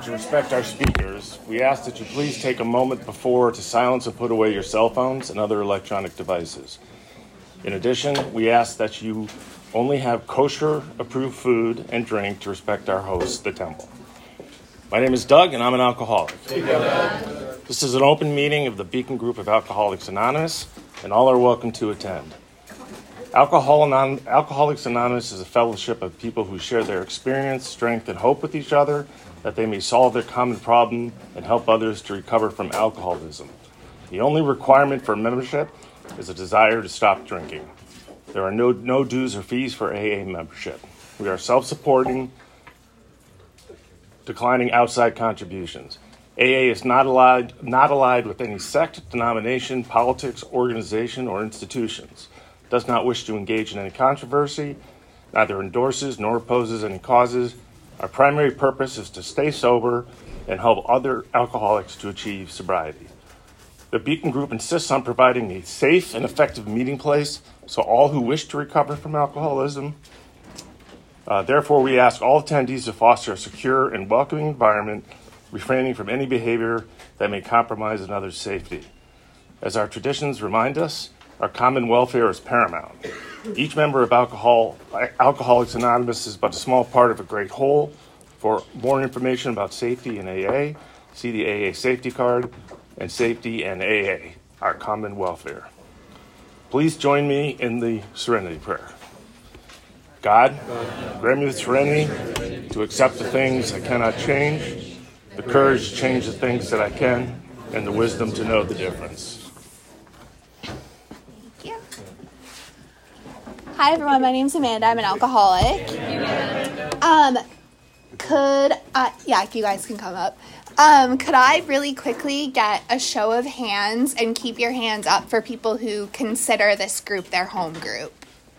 to respect our speakers, we ask that you please take a moment before to silence and put away your cell phones and other electronic devices. In addition, we ask that you only have kosher-approved food and drink to respect our host, the temple. My name is Doug, and I'm an alcoholic. This is an open meeting of the Beacon Group of Alcoholics Anonymous, and all are welcome to attend. Alcoholics Anonymous is a fellowship of people who share their experience, strength, and hope with each other, that they may solve their common problem and help others to recover from alcoholism. The only requirement for membership is a desire to stop drinking. There are no dues or fees for AA membership. We are self-supporting, declining outside contributions. AA is not allied with any sect, denomination, politics, organization, or institutions. Does not wish to engage in any controversy, neither endorses nor opposes any causes. Our primary purpose is to stay sober and help other alcoholics to achieve sobriety. The Beacon Group insists on providing a safe and effective meeting place so all who wish to recover from alcoholism. Therefore, we ask all attendees to foster a secure and welcoming environment, refraining from any behavior that may compromise another's safety. As our traditions remind us, our common welfare is paramount. Each member of Alcoholics Anonymous is but a small part of a great whole. For more information about safety in AA, see the AA safety card and safety and AA, our common welfare. Please join me in the serenity prayer. God, grant me the serenity to accept the things I cannot change, the courage to change the things that I can, and the wisdom to know the difference. Hi everyone, my name's Amanda. I'm an alcoholic. You guys can come up. Could I really quickly get a show of hands and keep your hands up for people who consider this group their home group?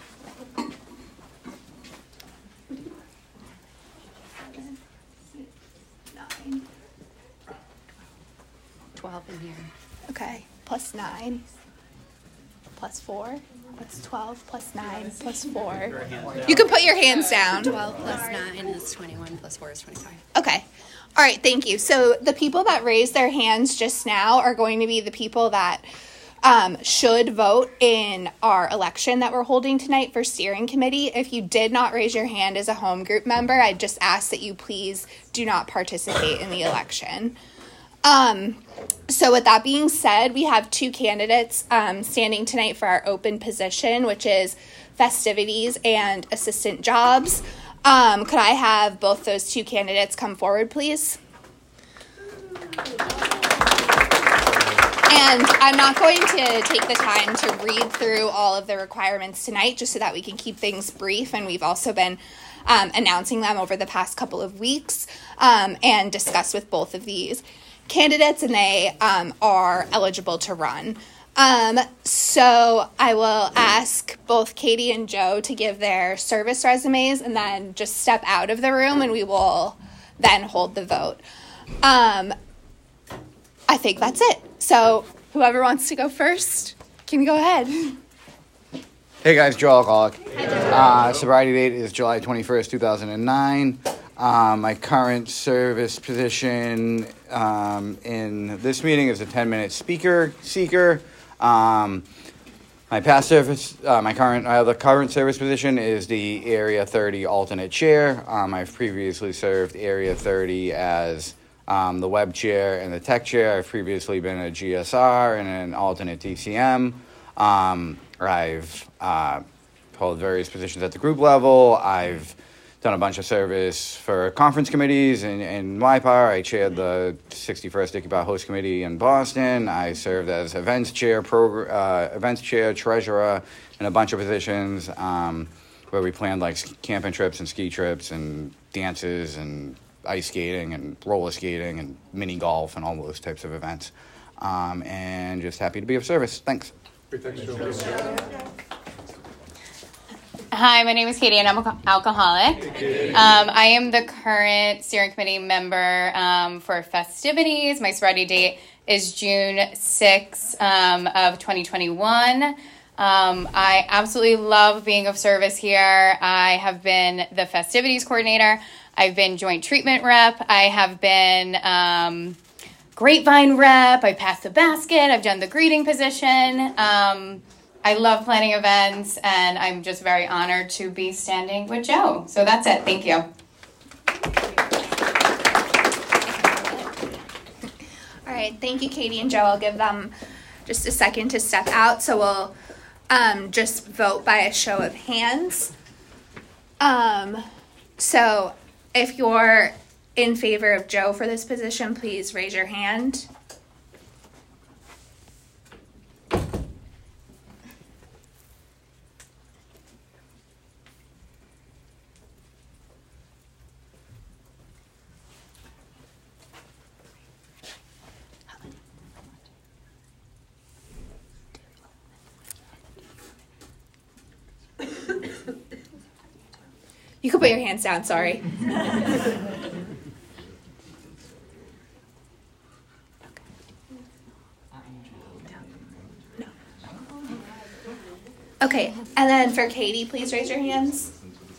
12 in here. Okay, plus 9, plus 4. That's 12, plus 9, plus 4. You can put your hands down. 12 plus 9 is 21, plus 4 is 25. Okay. All right, thank you. So the people that raised their hands just now are going to be the people that should vote in our election that we're holding tonight for steering committee. If you did not raise your hand as a home group member, I just ask that you please do not participate in the election. So with that being said, we have two candidates standing tonight for our open position, which is festivities and assistant jobs. Could I have both those two candidates come forward, please? And I'm not going to take the time to read through all of the requirements tonight, just so that we can keep things brief, and we've also been announcing them over the past couple of weeks and discussed with both of these candidates, and they are eligible to run. So I will ask both Katie and Joe to give their service resumes and then just step out of the room, and we will then hold the vote. I think that's it. So whoever wants to go first can go ahead. Hey guys, Joe Alcoholic. Sobriety date is July 21st, 2009. My current service position in this meeting is a 10-minute seeker. My past service, the current service position is the Area 30 alternate chair. I've previously served Area 30 as the web chair and the tech chair. I've previously been a GSR and an alternate TCM. I've held various positions at the group level. I've done a bunch of service for conference committees in YPAR. I chaired the 61st Dickey Bar Host Committee in Boston. I served as events chair, treasurer, and a bunch of positions where we planned like camping trips and ski trips and dances and ice skating and roller skating and mini golf and all those types of events. And just happy to be of service. Thanks. Hi, my name is Katie, and I'm an alcoholic. I am the current steering committee member for festivities. My sobriety date is June 6th of 2021. I absolutely love being of service here. I have been the festivities coordinator I've been joint treatment rep. I have been grapevine rep. I passed the basket. I've done the greeting position. I love planning events, and I'm just very honored to be standing with Joe. So that's it. Thank you. All right, thank you, Katie and Joe. I'll give them just a second to step out. So we'll just vote by a show of hands. So if you're in favor of Joe for this position, please raise your hand. You can put your hands down, sorry. Okay, and then for Katie, please raise your hands.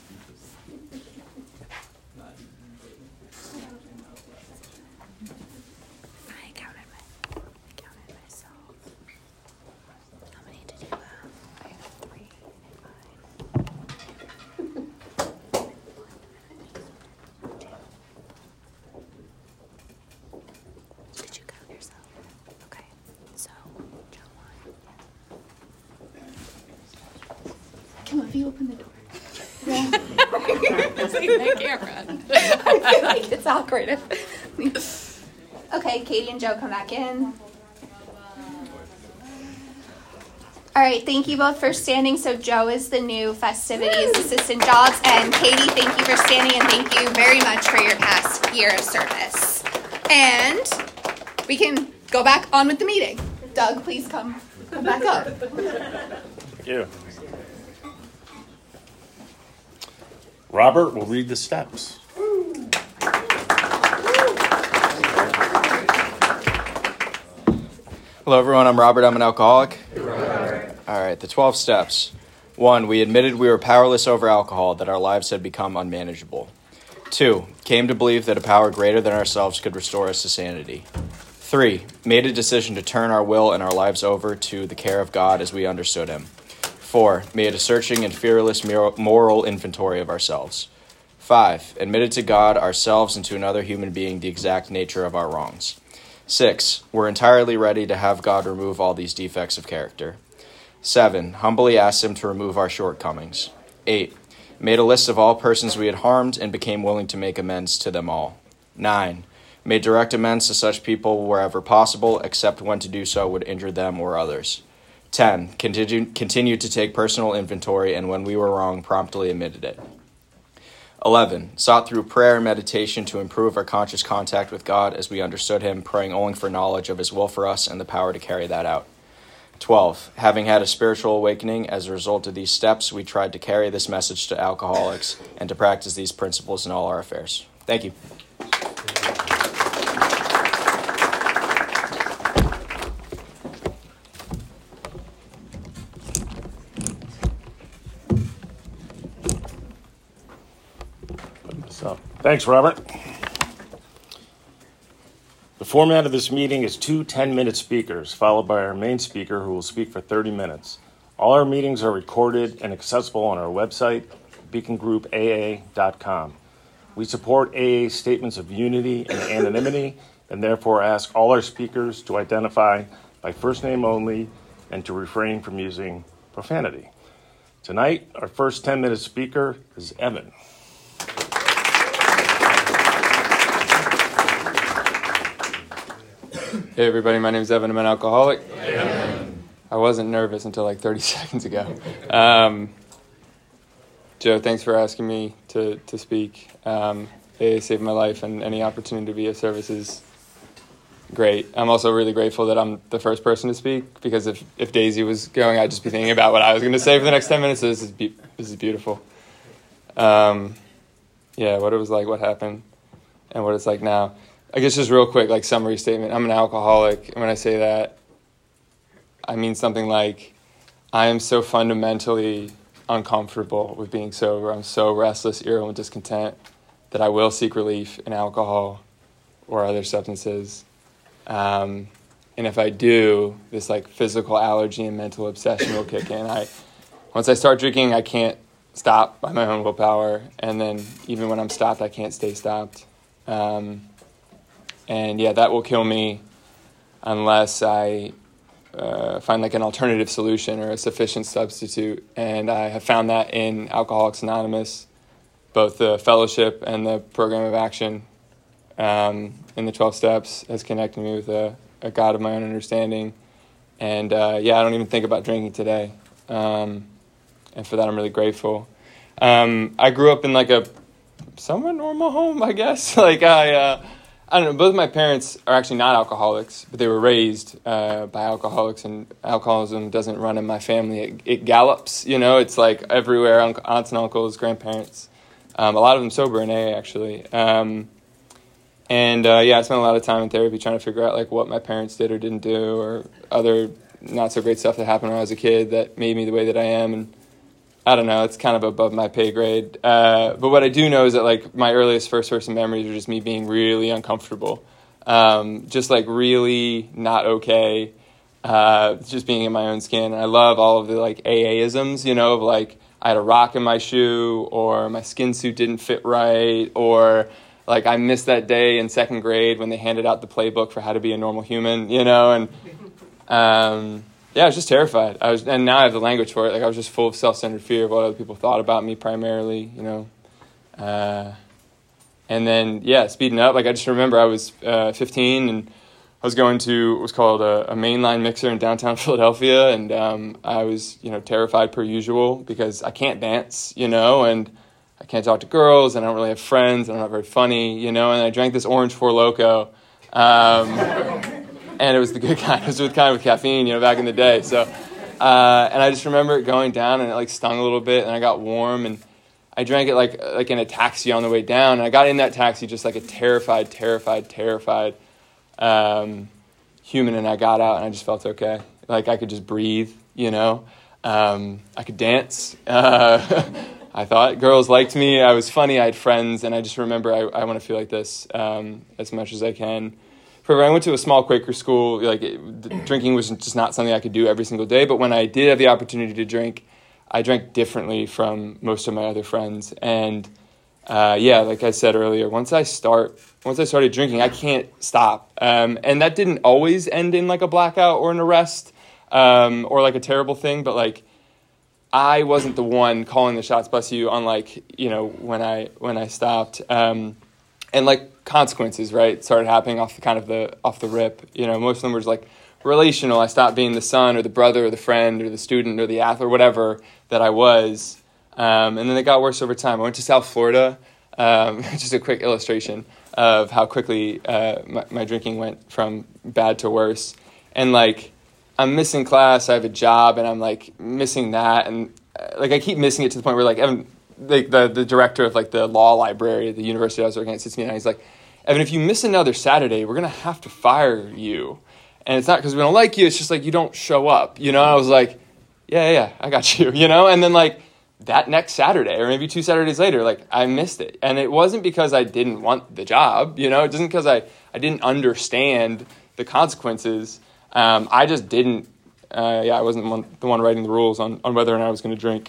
I counted myself. How many did you have? I have 3, 5. Did you count yourself? Okay, so Joe won. Come on, if you open the door. Yeah. My camera. I feel like it's awkward. Okay, Katie and Joe come back in. All right, thank you both for standing. So Joe is the new festivities assistant jobs, and Katie, thank you for standing, and thank you very much for your past year of service. And we can go back on with the meeting. Doug, please come back up. Thank you. Robert will read the steps. Hello, everyone. I'm Robert. I'm an alcoholic. All right, the 12 steps. 1, we admitted we were powerless over alcohol, that our lives had become unmanageable. 2, came to believe that a power greater than ourselves could restore us to sanity. 3, made a decision to turn our will and our lives over to the care of God as we understood him. 4, made a searching and fearless moral inventory of ourselves. 5, admitted to God, ourselves, and to another human being the exact nature of our wrongs. 6, were entirely ready to have God remove all these defects of character. 7, humbly asked him to remove our shortcomings. 8, made a list of all persons we had harmed and became willing to make amends to them all. 9, made direct amends to such people wherever possible, except when to do so would injure them or others. 10, continued to take personal inventory, and when we were wrong, promptly admitted it. 11, sought through prayer and meditation to improve our conscious contact with God as we understood him, praying only for knowledge of his will for us and the power to carry that out. 12, having had a spiritual awakening as a result of these steps, we tried to carry this message to alcoholics and to practice these principles in all our affairs. Thank you. Thanks, Robert. The format of this meeting is 2 10-minute speakers, followed by our main speaker, who will speak for 30 minutes. All our meetings are recorded and accessible on our website, beacongroupaa.com. We support AA statements of unity and anonymity, and therefore ask all our speakers to identify by first name only and to refrain from using profanity. Tonight, our first 10-minute speaker is Evan. Hey everybody, my name is Evan. I'm an alcoholic. I wasn't nervous until like 30 seconds ago. Joe, thanks for asking me to speak. AA saved my life, and any opportunity to be of service is great. I'm also really grateful that I'm the first person to speak, because if Daisy was going, I'd just be thinking about what I was going to say for the next 10 minutes. So this is beautiful. What it was like, what happened, and what it's like now. I guess just real quick, like summary statement. I'm an alcoholic, and when I say that, I mean something like I am so fundamentally uncomfortable with being sober. I'm so restless, irritable, and discontent that I will seek relief in alcohol or other substances. And if I do, this like physical allergy and mental obsession will kick in. Once I start drinking, I can't stop by my own willpower. And then even when I'm stopped, I can't stay stopped. And yeah, that will kill me unless I find like an alternative solution or a sufficient substitute. And I have found that in Alcoholics Anonymous, both the fellowship and the program of action in the 12 steps has connected me with a God of my own understanding. And yeah, I don't even think about drinking today. And for that, I'm really grateful. I grew up in like a somewhat normal home, I guess. Like I don't know, both my parents are actually not alcoholics, but they were raised by alcoholics, and alcoholism doesn't run in my family. It gallops, you know, it's like everywhere, aunts and uncles, grandparents. A lot of them sober in AA, actually. Yeah, I spent a lot of time in therapy trying to figure out like what my parents did or didn't do, or other not so great stuff that happened when I was a kid that made me the way that I am. And I don't know, it's kind of above my pay grade. But what I do know is that like my earliest first-person memories are just me being really uncomfortable, just like really not okay, just being in my own skin. And I love all of the like AA-isms, you know, of like I had a rock in my shoe, or my skin suit didn't fit right, or like I missed that day in second grade when they handed out the playbook for how to be a normal human, you know, and yeah, I was just terrified. And now I have the language for it. Like I was just full of self-centered fear of what other people thought about me primarily, you know. And then, yeah, speeding up. Like I just remember I was 15 and I was going to what was called a mainline mixer in downtown Philadelphia, and I was, you know, terrified per usual because I can't dance, you know, and I can't talk to girls, and I don't really have friends, and I'm not very funny, you know. And I drank this Orange Four Loko. And it was the good kind. It was the kind with caffeine, you know, back in the day. So, and I just remember it going down, and it like stung a little bit, and I got warm, and I drank it like in a taxi on the way down. And I got in that taxi just like a terrified human, and I got out, and I just felt okay. Like I could just breathe, you know. I could dance. I thought girls liked me. I was funny. I had friends, and I just remember I want to feel like this as much as I can. I went to a small Quaker school. Like drinking was just not something I could do every single day. But when I did have the opportunity to drink, I drank differently from most of my other friends. And yeah, like I said earlier, once I started drinking, I can't stop. And that didn't always end in like a blackout or an arrest or like a terrible thing. But like I wasn't the one calling the shots, bless you, on like, you know, when I stopped. And like consequences, right, started happening off the rip. You know, most of them were just like relational. I stopped being the son or the brother or the friend or the student or the athlete or whatever that I was. And then it got worse over time. I went to South Florida. Just a quick illustration of how quickly my drinking went from bad to worse. And like I'm missing class. I have a job, and I'm like missing that, and like I keep missing it to the point where like Evan, the director of like the law library at the university I was working at sits me down. He's like, Evan, if you miss another Saturday, we're gonna have to fire you. And it's not because we don't like you. It's just like you don't show up. You know. I was like, yeah, I got you. You know. And then like that next Saturday, or maybe 2 Saturdays later, like I missed it. And it wasn't because I didn't want the job. You know. It wasn't because I didn't understand the consequences. I just didn't. I wasn't the one writing the rules on whether or not I was going to drink.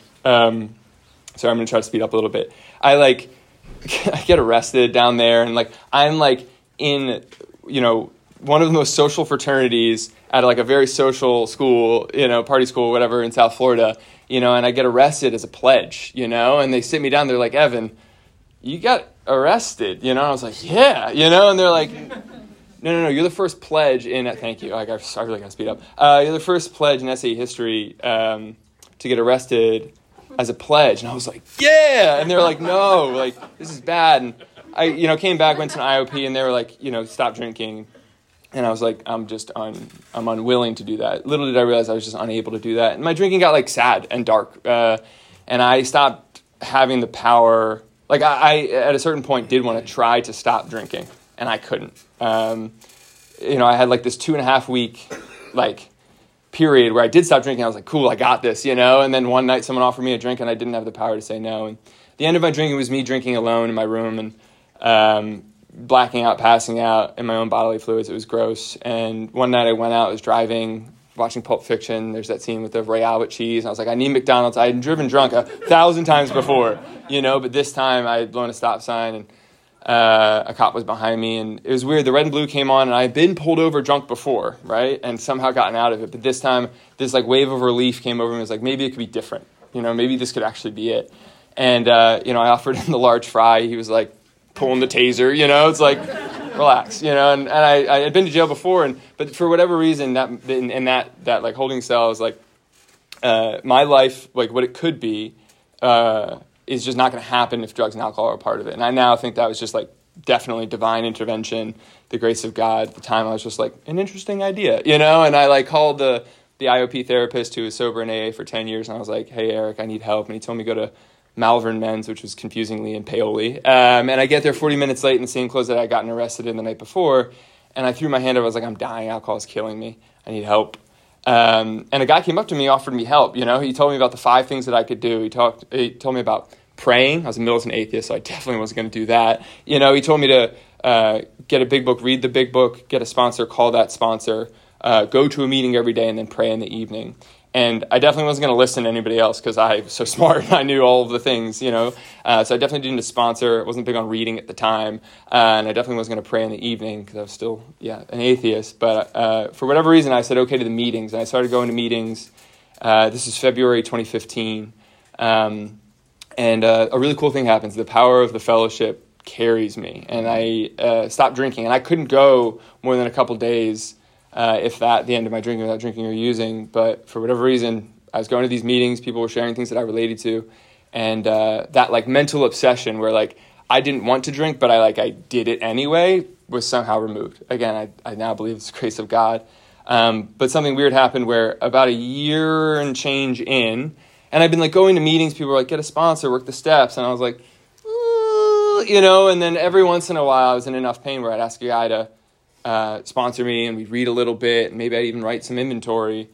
So I'm going to try to speed up a little bit. I get arrested down there, and like I'm like in, you know, one of the most social fraternities at like a very social school, you know, party school, whatever, in South Florida, you know, and I get arrested as a pledge, you know, and they sit me down. They're like, Evan, you got arrested, you know. And I was like, yeah, you know, and they're like, no, you're the first pledge in. Thank you. I really got to speed up. You're the first pledge in SAE history to get arrested as a pledge. And I was like, yeah. And they were like, no, like this is bad. And I, you know, came back, went to an IOP, and they were like, you know, stop drinking. And I was like, I'm unwilling to do that. Little did I realize I was just unable to do that. And my drinking got like sad and dark. And I stopped having the power. Like I at a certain point did want to try to stop drinking, and I couldn't. You know, I had like this 2.5 week like period where I did stop drinking. I was like, cool, I got this, you know. And then one night someone offered me a drink, and I didn't have the power to say no. And the end of my drinking was me drinking alone in my room, and blacking out, passing out in my own bodily fluids. It was gross. And one night I went out, I was driving, watching Pulp Fiction. There's that scene with the Royale with cheese. And I was like, I need McDonald's. I had driven drunk 1,000 times before, but this time I had blown a stop sign and a cop was behind me. And it was weird. The red and blue came on and I had been pulled over drunk before, right? And somehow gotten out of it. But this time, this like wave of relief came over me. It was like, maybe it could be different. Maybe this could actually be it. And, I offered him the large fry. He was like pulling the taser, it's like, relax, and I had been to jail before, but for whatever reason, that like holding cell is like, my life, like what it could be, is just not going to happen if drugs and alcohol are a part of it. And I now think that was just like definitely divine intervention, the grace of God. At the time I was just like, an interesting idea, and I like called the IOP therapist who was sober in AA for 10 years. And I was like, hey, Eric, I need help. And he told me to go to Malvern Men's, which was confusingly in Paoli. And I get there 40 minutes late in the same clothes that I'd gotten arrested in the night before. And I threw my hand up. I was like, I'm dying. Alcohol is killing me. I need help. And a guy came up to me, offered me help. He told me about the 5 things that I could do. He told me about praying. I was a militant atheist, so I definitely wasn't going to do that. He told me to get a big book, read the big book, get a sponsor, call that sponsor, go to a meeting every day, and then pray in the evening. And I definitely wasn't going to listen to anybody else because I was so smart and I knew all of the things, So I definitely didn't need a sponsor. I wasn't big on reading at the time. And I definitely wasn't going to pray in the evening because I was still, an atheist. But for whatever reason, I said okay to the meetings. And I started going to meetings. This is February 2015. And a really cool thing happens. The power of the fellowship carries me. And I stopped drinking. And I couldn't go more than a couple days if that, the end of my drinking without drinking or using. But for whatever reason, I was going to these meetings, people were sharing things that I related to, and that like mental obsession where like I didn't want to drink, but I did it anyway, was somehow removed. Again, I now believe it's the grace of God. But something weird happened where about a year and change in, and I've been like going to meetings, people were like, get a sponsor, work the steps, and I was like, and then every once in a while I was in enough pain where I'd ask a guy to sponsor me, and we'd read a little bit, and maybe I'd even write some inventory.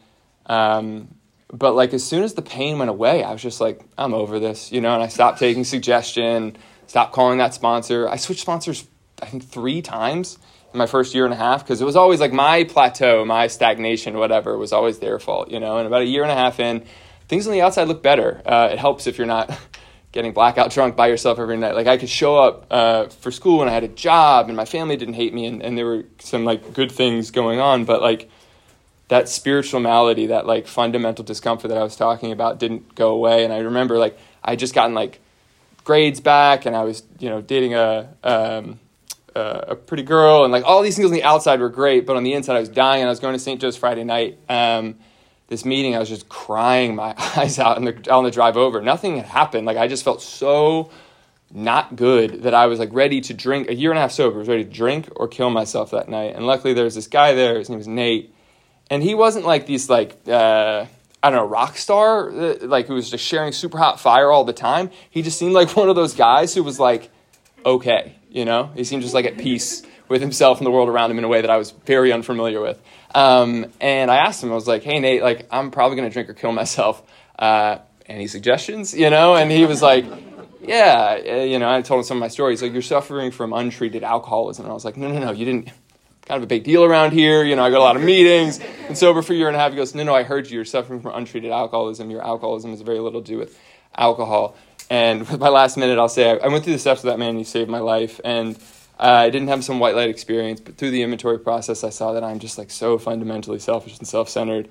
But like as soon as the pain went away, I was just like, I'm over this, and I stopped taking suggestion, stopped calling that sponsor. I switched sponsors, I think 3 times in my first year and a half, because it was always like my plateau, my stagnation, whatever, was always their fault, and about a year and a half in, things on the outside look better. It helps if you're not getting blackout drunk by yourself every night. Like I could show up for school and I had a job and my family didn't hate me and there were some like good things going on, but like that spiritual malady, that like fundamental discomfort that I was talking about didn't go away. And I remember like I just gotten like grades back and I was, dating a pretty girl and like all these things on the outside were great, but on the inside I was dying. And I was going to St. Joe's Friday night. This meeting, I was just crying my eyes out on the drive over. Nothing had happened. Like I just felt so not good that I was like ready to drink. A year and a half sober, I was ready to drink or kill myself that night. And luckily there was this guy there. His name was Nate. And he wasn't like these like, rock star, like who was just sharing super hot fire all the time. He just seemed like one of those guys who was like, okay, he seemed just like at peace with himself and the world around him in a way that I was very unfamiliar with. And I asked him, I was like, hey, Nate, like, I'm probably going to drink or kill myself. Any suggestions, And he was like, yeah, I told him some of my stories. Like, you're suffering from untreated alcoholism. And I was like, no, you didn't. Kind of a big deal around here. I got a lot of meetings. And sober for a year and a half. He goes, no, I heard you're suffering from untreated alcoholism. Your alcoholism has very little to do with alcohol. And with my last minute, I'll say, I went through the steps of that man. He saved my life. And I didn't have some white light experience, but through the inventory process, I saw that I'm just like so fundamentally selfish and self-centered.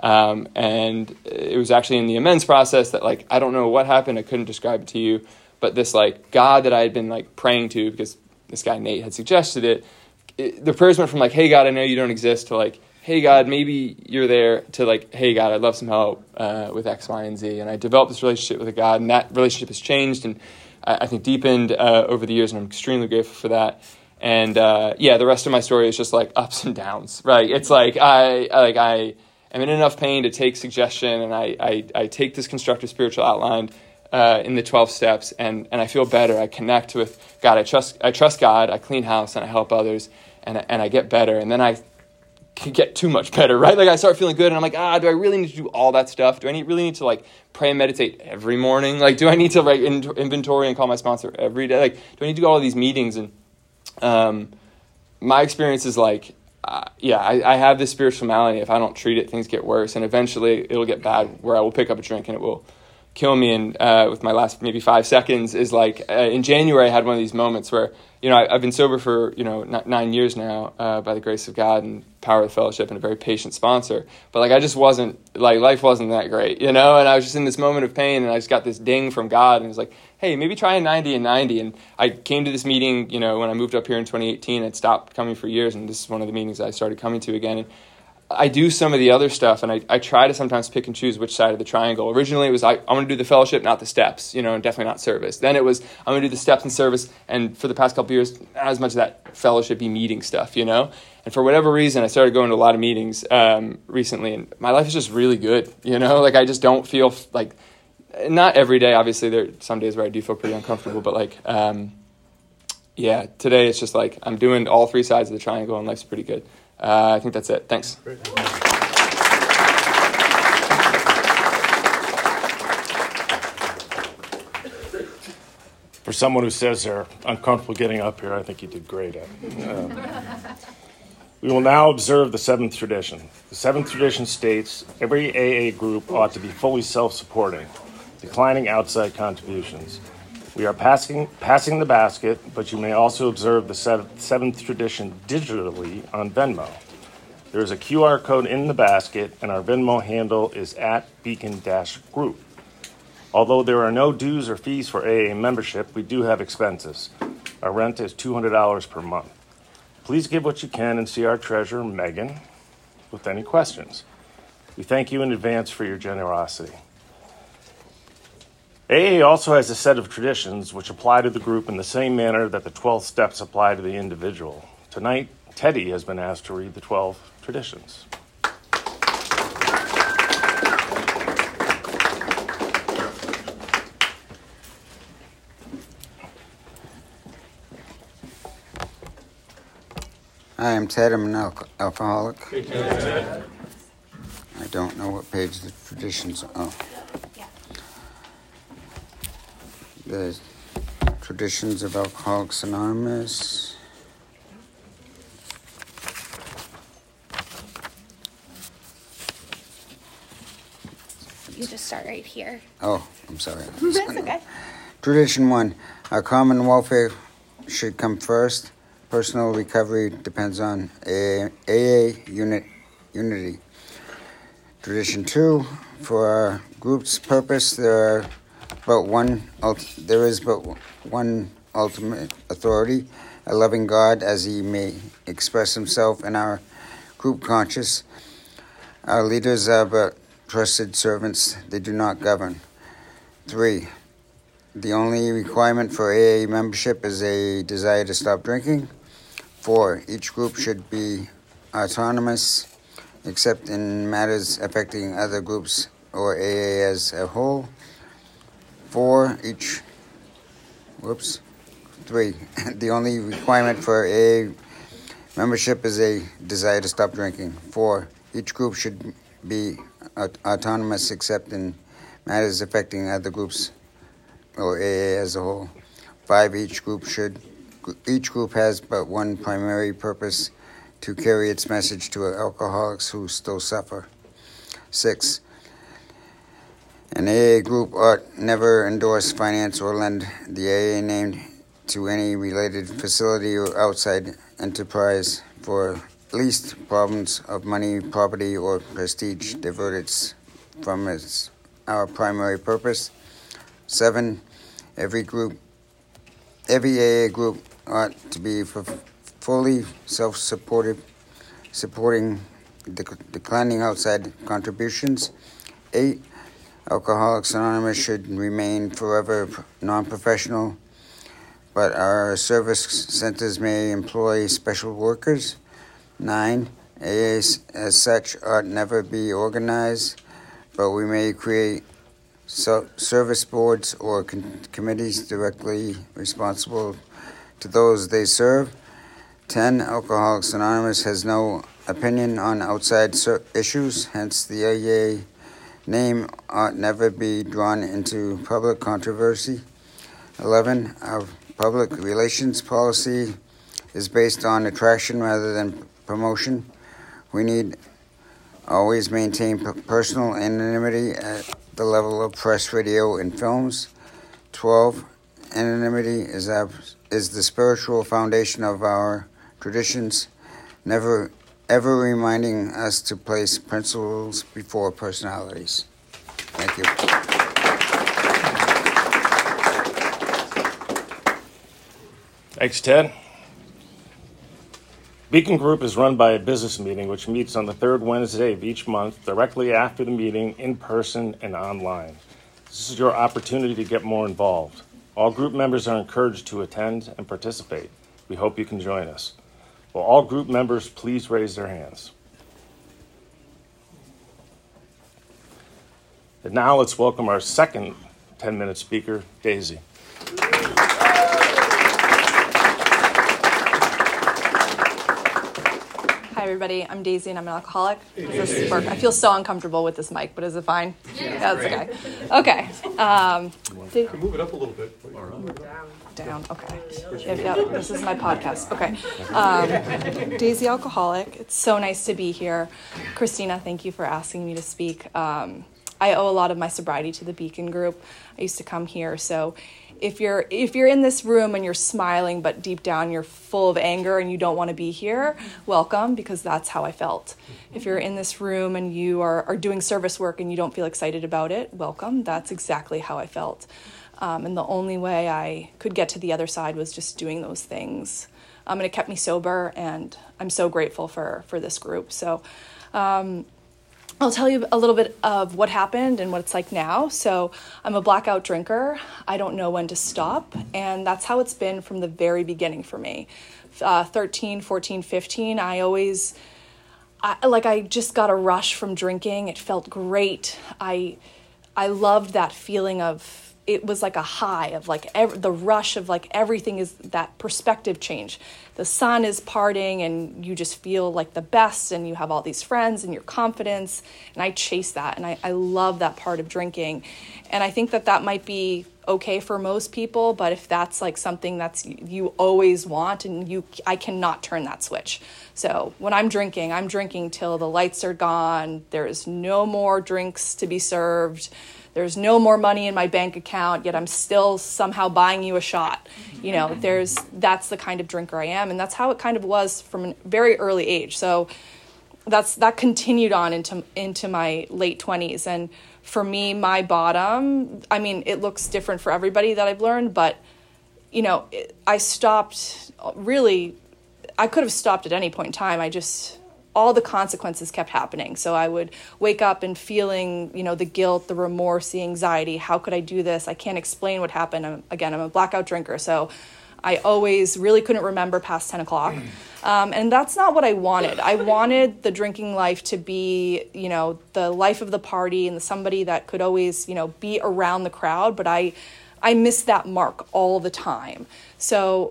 And it was actually in the amends process that like, I don't know what happened. I couldn't describe it to you, but this like God that I had been like praying to because this guy Nate had suggested it, the prayers went from like, hey God, I know you don't exist, to like, hey God, maybe you're there, to like, hey God, I'd love some help with X, Y, and Z. And I developed this relationship with a God, and that relationship has changed and I think deepened over the years, and I'm extremely grateful for that. And the rest of my story is just like ups and downs, right? It's like I am in enough pain to take suggestion, and I take this constructive spiritual outline in the 12 steps, and I feel better. I connect with God. I trust God. I clean house, and I help others, and I get better. And then I can get too much better, right? Like I start feeling good and I'm like, do I really need to do all that stuff? Do I really need to like pray and meditate every morning? Like, do I need to write inventory and call my sponsor every day? Like, do I need to go to all these meetings? And my experience is like, I have this spiritual malady. If I don't treat it, things get worse. And eventually it'll get bad where I will pick up a drink and it will kill me. And with my last maybe 5 seconds is like in January I had one of these moments where, I've been sober for, 9 years now by the grace of God and power of the fellowship and a very patient sponsor. But like I just wasn't, like life wasn't that great, And I was just in this moment of pain and I just got this ding from God and it was like, hey, maybe try a 90 and 90. And I came to this meeting, when I moved up here in 2018. I'd stopped coming for years and this is one of the meetings I started coming to again. And I do some of the other stuff, and I try to sometimes pick and choose which side of the triangle. Originally, it was I'm going to do the fellowship, not the steps, and definitely not service. Then it was I'm going to do the steps and service, and for the past couple of years, not as much of that fellowship-y meeting stuff, And for whatever reason, I started going to a lot of meetings recently, and my life is just really good, Like I just don't feel like, not every day, obviously. There are some days where I do feel pretty uncomfortable, but like, today it's just like I'm doing all 3 sides of the triangle, and life's pretty good. I think that's it. Thanks. For someone who says they're uncomfortable getting up here, I think you did great at it. We will now observe the 7th tradition. The 7th tradition states every AA group ought to be fully self-supporting, declining outside contributions. We are passing the basket, but you may also observe the 7th tradition digitally on Venmo. There is a QR code in the basket, and our Venmo handle is @beacon-group. Although there are no dues or fees for AA membership, we do have expenses. Our rent is $200 per month. Please give what you can and see our treasurer, Megan, with any questions. We thank you in advance for your generosity. AA also has a set of traditions which apply to the group in the same manner that the 12 steps apply to the individual. Tonight, Teddy has been asked to read the 12 traditions. Hi, I'm Ted. I'm an alcoholic. Hey, Ted. I don't know what page the traditions are. Oh. The Traditions of Alcoholics Anonymous. You just start right here. Oh, I'm sorry. That's okay. Tradition 1. Our common welfare should come first. Personal recovery depends on AA unity. Tradition 2. For our group's purpose, there is but one ultimate authority, a loving God, as he may express himself in our group conscience. Our leaders are but trusted servants, they do not govern. 3. The only requirement for AA membership is a desire to stop drinking. 4. Each group should be autonomous, except in matters affecting other groups or AA as a whole. 3. The only requirement for AA membership is a desire to stop drinking. 4. Each group should be autonomous except in matters affecting other groups or AA as a whole. 5. Each group has but one primary purpose: to carry its message to alcoholics who still suffer. 6. An AA group ought never endorse, finance, or lend the AA name to any related facility or outside enterprise for least problems of money, property, or prestige diverted from our primary purpose. 7. Every AA group ought to be fully self-supportive, supporting declining outside contributions. 8. Alcoholics Anonymous should remain forever non-professional, but our service centers may employ special workers. 9. AAs as such ought never be organized, but we may create service boards or committees directly responsible to those they serve. 10. Alcoholics Anonymous has no opinion on outside issues, hence the AA name ought never be drawn into public controversy. 11, our public relations policy is based on attraction rather than promotion. We need always maintain personal anonymity at the level of press, radio, and films. 12, anonymity is the spiritual foundation of our traditions, never ever reminding us to place principles before personalities. Thank you. Thanks, Ted. Beacon Group is run by a business meeting which meets on the third Wednesday of each month, directly after the meeting, in person and online. This is your opportunity to get more involved. All group members are encouraged to attend and participate. We hope you can join us. Will all group members please raise their hands? And now let's welcome our second 10-minute speaker, Daisy. Hi everybody, I'm Daisy and I'm an alcoholic. Does this work? I feel so uncomfortable with this mic, but is it fine? Yeah, it's okay. Okay. Move it up a little bit. Down. Okay. Yep. This is my podcast. Okay. Daisy Alcoholic. It's so nice to be here. Christina, thank you for asking me to speak. I owe a lot of my sobriety to the Beacon Group. I used to come here, so if you're in this room and you're smiling, but deep down you're full of anger and you don't want to be here, welcome, because that's how I felt. If you're in this room and you are doing service work and you don't feel excited about it, welcome. That's exactly how I felt. And the only way I could get to the other side was just doing those things. And it kept me sober, and I'm so grateful for this group. So I'll tell you a little bit of what happened and what it's like now. So I'm a blackout drinker. I don't know when to stop, and that's how it's been from the very beginning for me. 13, 14, 15, I just got a rush from drinking. It felt great. I loved that feeling of, it was like a high of like the rush of like everything is that perspective change. The sun is parting and you just feel like the best and you have all these friends and your confidence. And I chase that, and I love that part of drinking. And I think that might be okay for most people, but if that's like something that's you always want, and I cannot turn that switch. So when I'm drinking till the lights are gone. There's no more drinks to be served. There's no more money in my bank account, yet I'm still somehow buying you a shot. You know, that's the kind of drinker I am, and that's how it kind of was from a very early age. So that continued on into my late 20s. And for me, my bottom, I mean, it looks different for everybody that I've learned, but you know, I stopped really. I could have stopped at any point in time. All the consequences kept happening. So I would wake up and feeling, you know, the guilt, the remorse, the anxiety. How could I do this? I can't explain what happened. I'm a blackout drinker. So I always really couldn't remember past 10 o'clock. And that's not what I wanted. I wanted the drinking life to be, you know, the life of the party and somebody that could always, you know, be around the crowd. But I missed that mark all the time. So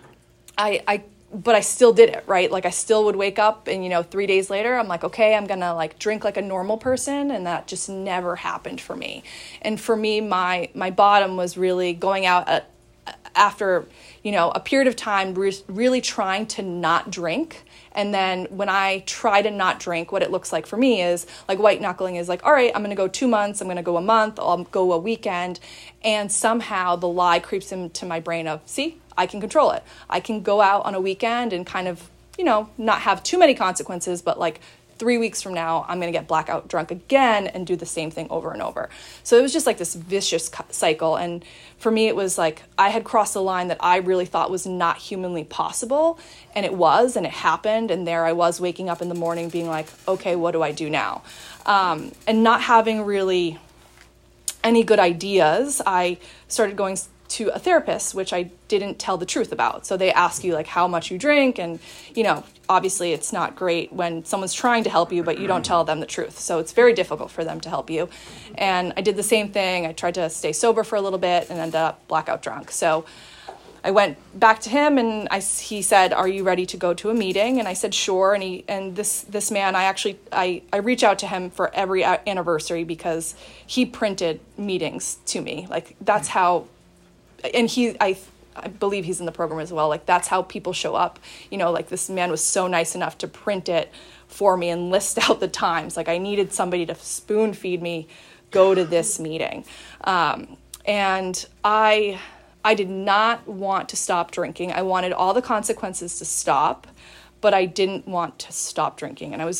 but I still did it, right? Like I still would wake up and, you know, 3 days later, I'm like, okay, I'm going to like drink like a normal person. And that just never happened for me. And for me, my bottom was really going out after, you know, a period of time, really trying to not drink. And then when I try to not drink, what it looks like for me is like white knuckling is like, all right, I'm going to go 2 months. I'm going to go a month. I'll go a weekend. And somehow the lie creeps into my brain of, see, I can control it. I can go out on a weekend and kind of, you know, not have too many consequences, but like 3 weeks from now, I'm going to get blackout drunk again and do the same thing over and over. So it was just like this vicious cycle. And for me, it was like I had crossed a line that I really thought was not humanly possible. And it was, and it happened. And there I was waking up in the morning being like, okay, what do I do now? And not having really any good ideas, I started going to a therapist, which I didn't tell the truth about. So they ask you like how much you drink, and you know, obviously it's not great when someone's trying to help you, but you don't tell them the truth. So it's very difficult for them to help you. And I did the same thing. I tried to stay sober for a little bit and ended up blackout drunk. So I went back to him and he said, "Are you ready to go to a meeting?" And I said, "Sure." And this man, I reach out to him for every anniversary because he printed meetings to me. Like that's how, and I believe he's in the program as well. Like that's how people show up. You know, like this man was so nice enough to print it for me and list out the times. Like I needed somebody to spoon feed me, go to this meeting. And I did not want to stop drinking. I wanted all the consequences to stop, but I didn't want to stop drinking. And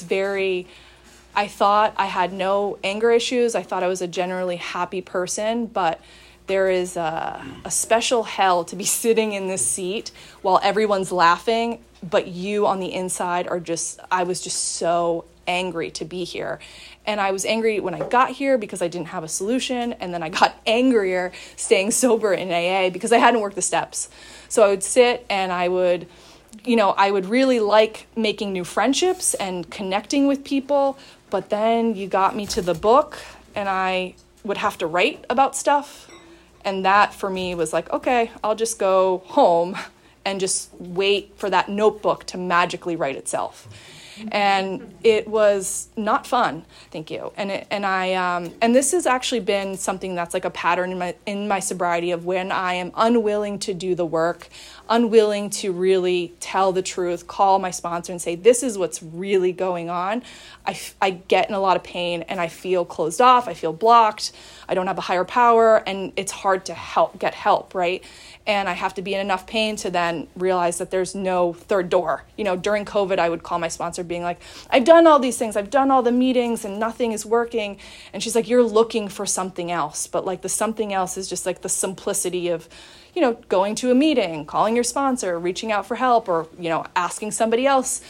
I thought I had no anger issues. I thought I was a generally happy person, but there is a special hell to be sitting in this seat while everyone's laughing, but you on the inside I was just so angry to be here. And I was angry when I got here because I didn't have a solution. And then I got angrier staying sober in AA because I hadn't worked the steps. So I would sit and I would really like making new friendships and connecting with people. But then you got me to the book and I would have to write about stuff. And that for me was like, okay, I'll just go home and just wait for that notebook to magically write itself. And it was not fun. Thank you. And this has actually been something that's like a pattern in my sobriety of when I am unwilling to do the work, unwilling to really tell the truth, call my sponsor and say, this is what's really going on. I get in a lot of pain and I feel closed off. I feel blocked. I don't have a higher power and it's hard to get help, right? And I have to be in enough pain to then realize that there's no third door. You know, during COVID, I would call my sponsor being like, I've done all these things. I've done all the meetings and nothing is working. And she's like, you're looking for something else. But like the something else is just like the simplicity of, you know, going to a meeting, calling your sponsor, reaching out for help, or, you know, asking somebody else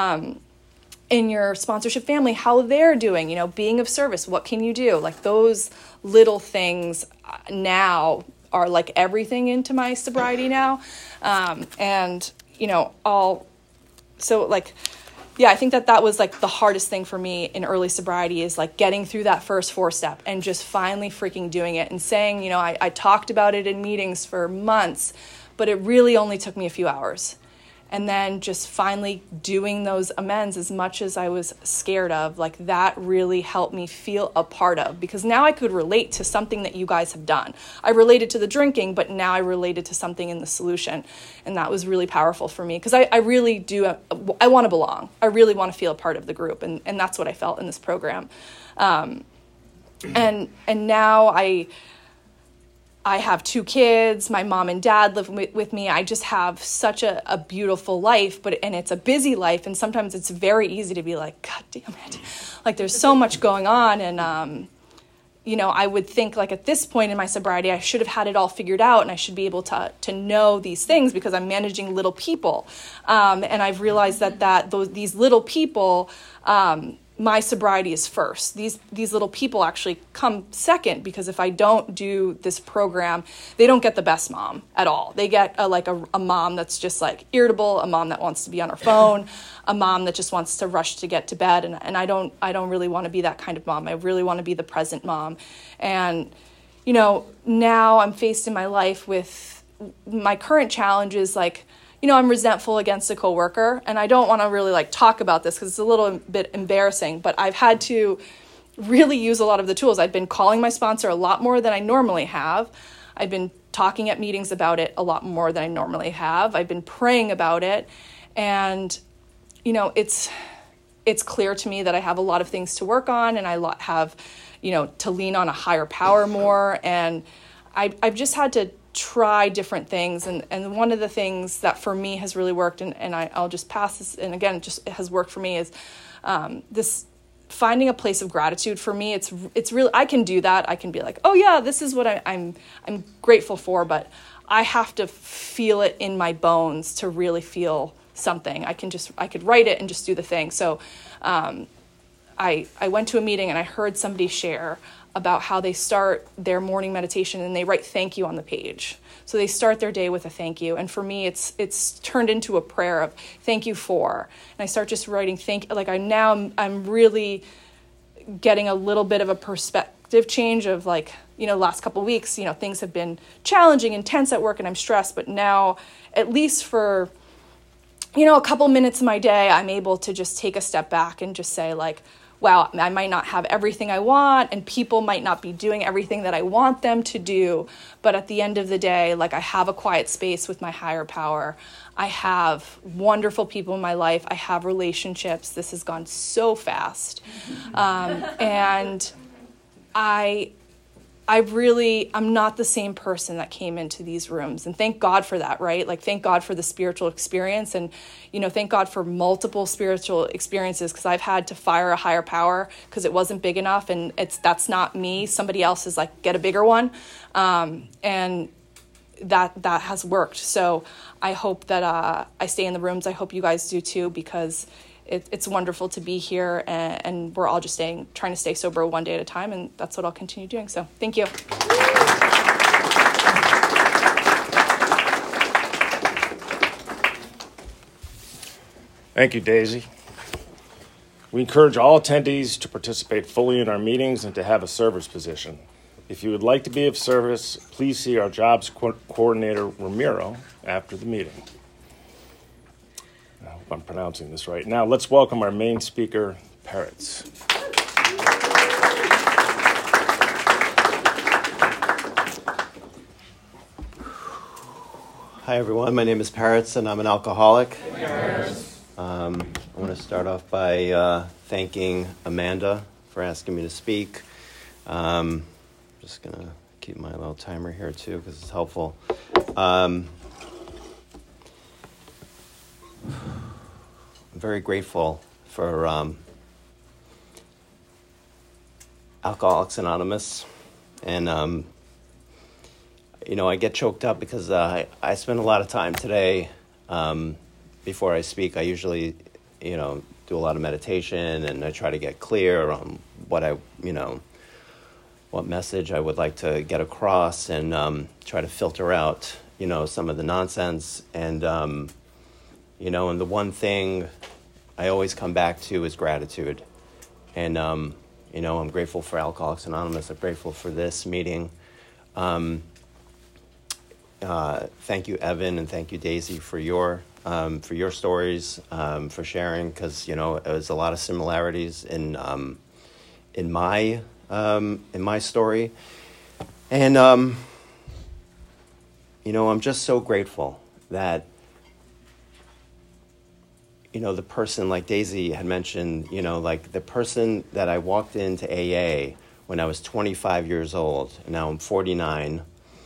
in your sponsorship family how they're doing, you know, being of service. What can you do? Like those little things now are like everything into my sobriety now. And, you know, I think that was like the hardest thing for me in early sobriety is like getting through that first 4-step and just finally freaking doing it and saying, you know, I talked about it in meetings for months, but it really only took me a few hours. And then just finally doing those amends as much as I was scared of, like that really helped me feel a part of, because now I could relate to something that you guys have done. I related to the drinking, but now I related to something in the solution. And that was really powerful for me because I really do, I want to belong. I really want to feel a part of the group. And that's what I felt in this program. And now I have 2 kids. My mom and dad live with me. I just have such a beautiful life, and it's a busy life. And sometimes it's very easy to be like, God damn it. Like there's so much going on. And, you know, I would think like at this point in my sobriety, I should have had it all figured out and I should be able to know these things because I'm managing little people. And I've realized that these little people, my sobriety is first. These little people actually come second because if I don't do this program, they don't get the best mom at all. They get a mom that's just like irritable, a mom that wants to be on her phone, a mom that just wants to rush to get to bed. And I don't really want to be that kind of mom. I really want to be the present mom. And, you know, now I'm faced in my life with my current challenges like, you know, I'm resentful against a coworker, and I don't want to really like talk about this because it's a little bit embarrassing, but I've had to really use a lot of the tools. I've been calling my sponsor a lot more than I normally have. I've been talking at meetings about it a lot more than I normally have. I've been praying about it, and, you know, it's clear to me that I have a lot of things to work on, and I have, you know, to lean on a higher power more, and I've just had to try different things. And one of the things that for me has really worked, and I'll just pass this, and again, it has worked for me, is this finding a place of gratitude for me. It's really, I can do that. I can be like, oh yeah, this is what I'm grateful for, but I have to feel it in my bones to really feel something. I could write it and just do the thing. So I went to a meeting and I heard somebody share about how they start their morning meditation and they write thank you on the page. So they start their day with a thank you. And for me, it's turned into a prayer of thank you for. And I start just writing I'm really getting a little bit of a perspective change of like, last couple of weeks, things have been challenging, intense at work, and I'm stressed. But now, at least for, a couple minutes of my day, I'm able to just take a step back and just say, like, wow, I might not have everything I want, and people might not be doing everything that I want them to do. But at the end of the day, like, I have a quiet space with my higher power. I have wonderful people in my life. I have relationships. This has gone so fast. And I'm not the same person that came into these rooms. And thank God for that, right? Like, thank God for the spiritual experience. And, thank God for multiple spiritual experiences, because I've had to fire a higher power because it wasn't big enough. And that's not me. Somebody else is like, get a bigger one. And that has worked. So I hope that I stay in the rooms. I hope you guys do too, because it's wonderful to be here, and we're all just trying to stay sober one day at a time, and that's what I'll continue doing. So thank you. Thank you, Daisy. We encourage all attendees to participate fully in our meetings and to have a service position. If you would like to be of service, please see our jobs coordinator, Ramiro, after the meeting. I hope I'm pronouncing this right. Now, let's welcome our main speaker, Peretz. Hi, everyone. My name is Peretz, and I'm an alcoholic. I want to start off by thanking Amanda for asking me to speak. Just going to keep my little timer here, too, because it's helpful. I'm very grateful for Alcoholics Anonymous. And, I get choked up because I spend a lot of time today. Before I speak, I usually, do a lot of meditation, and I try to get clear on what message I would like to get across, and try to filter out, some of the nonsense. And, and the one thing I always come back to is gratitude. And, I'm grateful for Alcoholics Anonymous. I'm grateful for this meeting. Thank you, Evan, and thank you, Daisy, for your stories, for sharing, because there's a lot of similarities in my story, and I'm just so grateful that the person, like Daisy had mentioned, like the person that I walked into AA when I was 25 years old, and now I'm 49.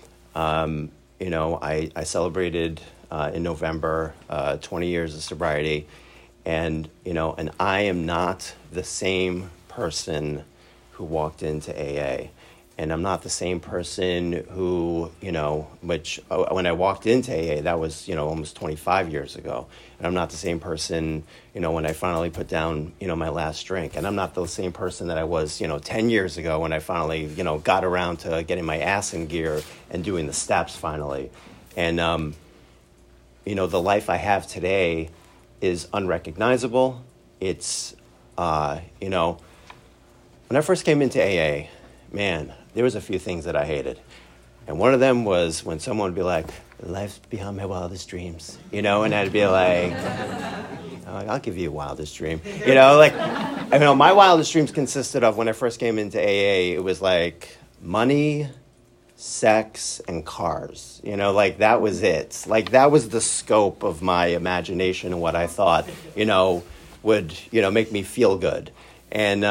I celebrated in November 20 years of sobriety, and I am not the same person who walked into AA, and I'm not the same person who when I walked into AA, that was almost 25 years ago, and I'm not the same person when I finally put down my last drink, and I'm not the same person that I was 10 years ago when I finally got around to getting my ass in gear and doing the steps finally. And the life I have today is unrecognizable. It's when I first came into AA, man, there was a few things that I hated. And one of them was when someone would be like, life's beyond my wildest dreams, and I'd be like, I'll give you a wildest dream. My wildest dreams consisted of, when I first came into AA, it was like money, sex, and cars. That was it. That was the scope of my imagination and what I thought, would, make me feel good. And,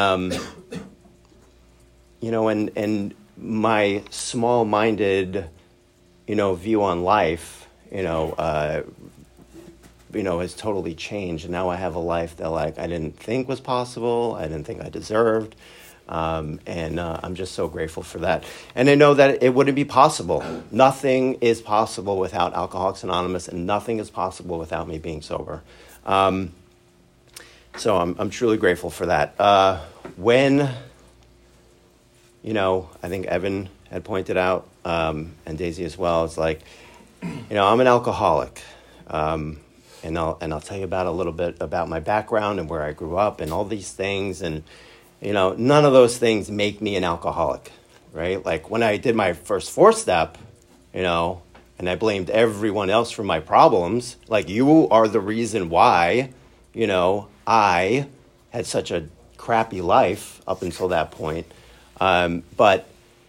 and my small-minded, view on life, has totally changed. And now I have a life that, I didn't think was possible. I didn't think I deserved. And I'm just so grateful for that. And I know that it wouldn't be possible. Nothing is possible without Alcoholics Anonymous, and nothing is possible without me being sober. So I'm truly grateful for that. I think Evan had pointed out, and Daisy as well, it's like, I'm an alcoholic. And I'll tell you about a little bit about my background and where I grew up and all these things. And, none of those things make me an alcoholic. right? Like when I did my first 4-step, you know, and I blamed everyone else for my problems, like you are the reason why, you know, I had such a crappy life up until that point. But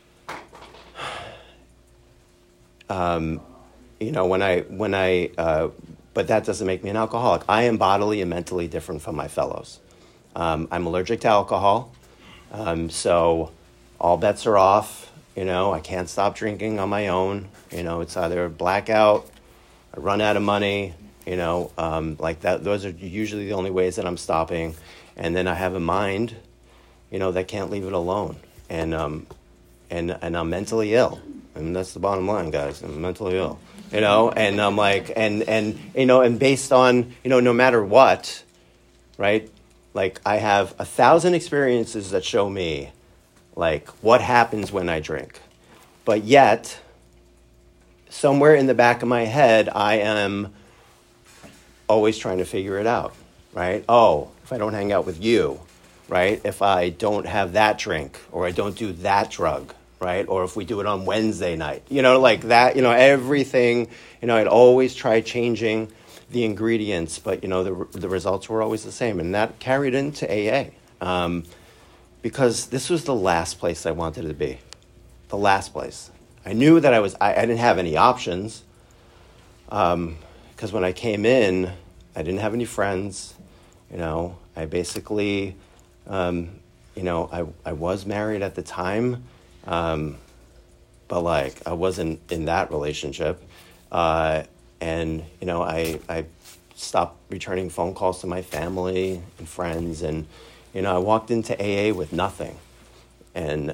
you know, but that doesn't make me an alcoholic. I am bodily and mentally different from my fellows. I'm allergic to alcohol, so all bets are off. You know, I can't stop drinking on my own. You know, it's either a blackout, I run out of money. You know, like that. Those are usually the only ways that I'm stopping. And then I have a mind, you know, that can't leave it alone. And I'm mentally ill. And that's the bottom line, guys. I'm mentally ill, you know, and I'm like, and you know, and based on, you know, no matter what, right? Like I have 1,000 experiences that show me like what happens when I drink. But yet, somewhere in the back of my head, I am always trying to figure it out, right? Oh, if I don't hang out with you, right? If I don't have that drink or I don't do that drug, right? Or if we do it on Wednesday night, you know, like that, you know, everything, you know, I'd always try changing the ingredients, but, you know, the results were always the same. And that carried into AA because this was the last place I wanted to be, the last place. I knew that I didn't have any options because when I came in, I didn't have any friends, you know, I basically, you know, I was married at the time, but like I wasn't in that relationship. And, you know, I stopped returning phone calls to my family and friends. And, you know, I walked into AA with nothing. And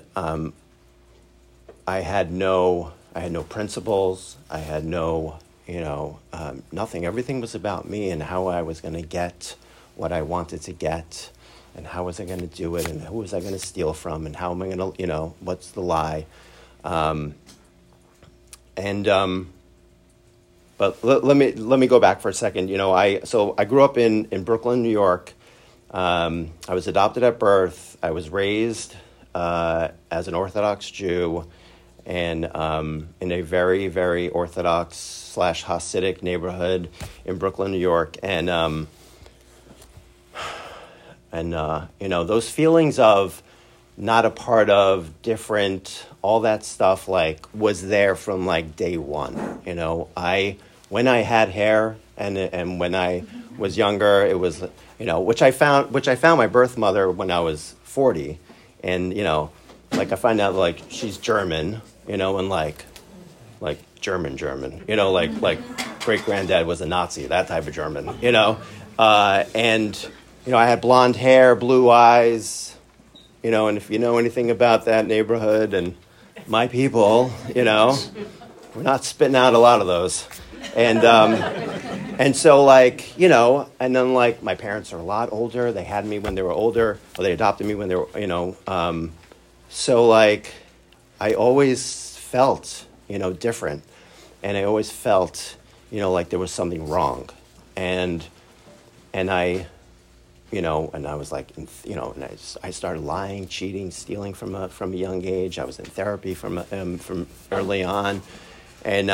I had no principles. I had no, you know, nothing. Everything was about me and how I was going to get what I wanted to get. And how was I going to do it? And who was I going to steal from? And how am I going to, you know, what's the lie? But let me go back for a second. You know, I grew up in Brooklyn, New York. I was adopted at birth. I was raised as an Orthodox Jew, and in a very, very Orthodox / Hasidic neighborhood in Brooklyn, New York, and you know, those feelings of not a part of, different, all that stuff, like, was there from, like, day one. You know, when I had hair and when I was younger, it was, you know, which I found my birth mother when I was 40. And, you know, like, I find out, like, she's German, you know, and, like German, you know, like great-granddad was a Nazi, that type of German, you know. And, you know, I had blonde hair, blue eyes, you know, and if you know anything about that neighborhood and my people, you know, we're not spitting out a lot of those. And so, like, you know, and then, like, my parents are a lot older. They had me when they were older, or they adopted me when they were, you know. So, like, I always felt, you know, different. And I always felt, you know, like there was something wrong. And I, you know, and I was like, you know, and I started lying, cheating, stealing from a young age. I was in therapy from early on. And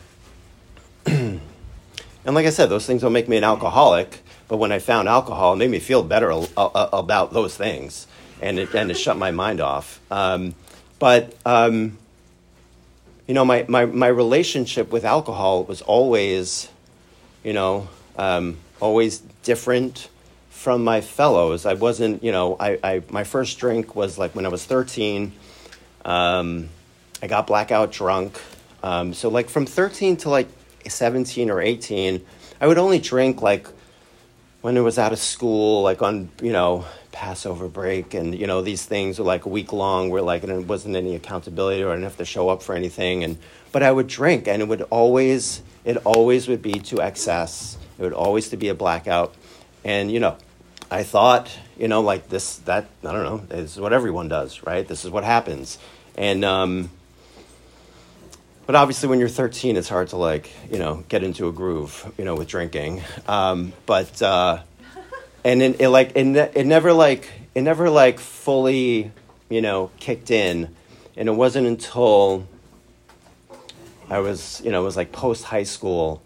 and like I said, those things don't make me an alcoholic. But when I found alcohol, it made me feel better about those things, and it shut my mind off. But you know, my relationship with alcohol was always, you know, always different from my fellows. I wasn't, you know, my first drink was like when I was 13. I got blackout drunk. So like from 13 to like 17 or 18, I would only drink like when it was out of school, like on, you know, Passover break, and, you know, these things were like a week long where like, and it wasn't any accountability or I didn't have to show up for anything. But I would drink, and it always would be to excess. It would always to be a blackout. And, you know, I thought, you know, like this, I don't know, this is what everyone does, right? This is what happens. And, but obviously when you're 13, it's hard to, like, you know, get into a groove, you know, with drinking. And it never fully, you know, kicked in And it wasn't until I was, it was like post high school,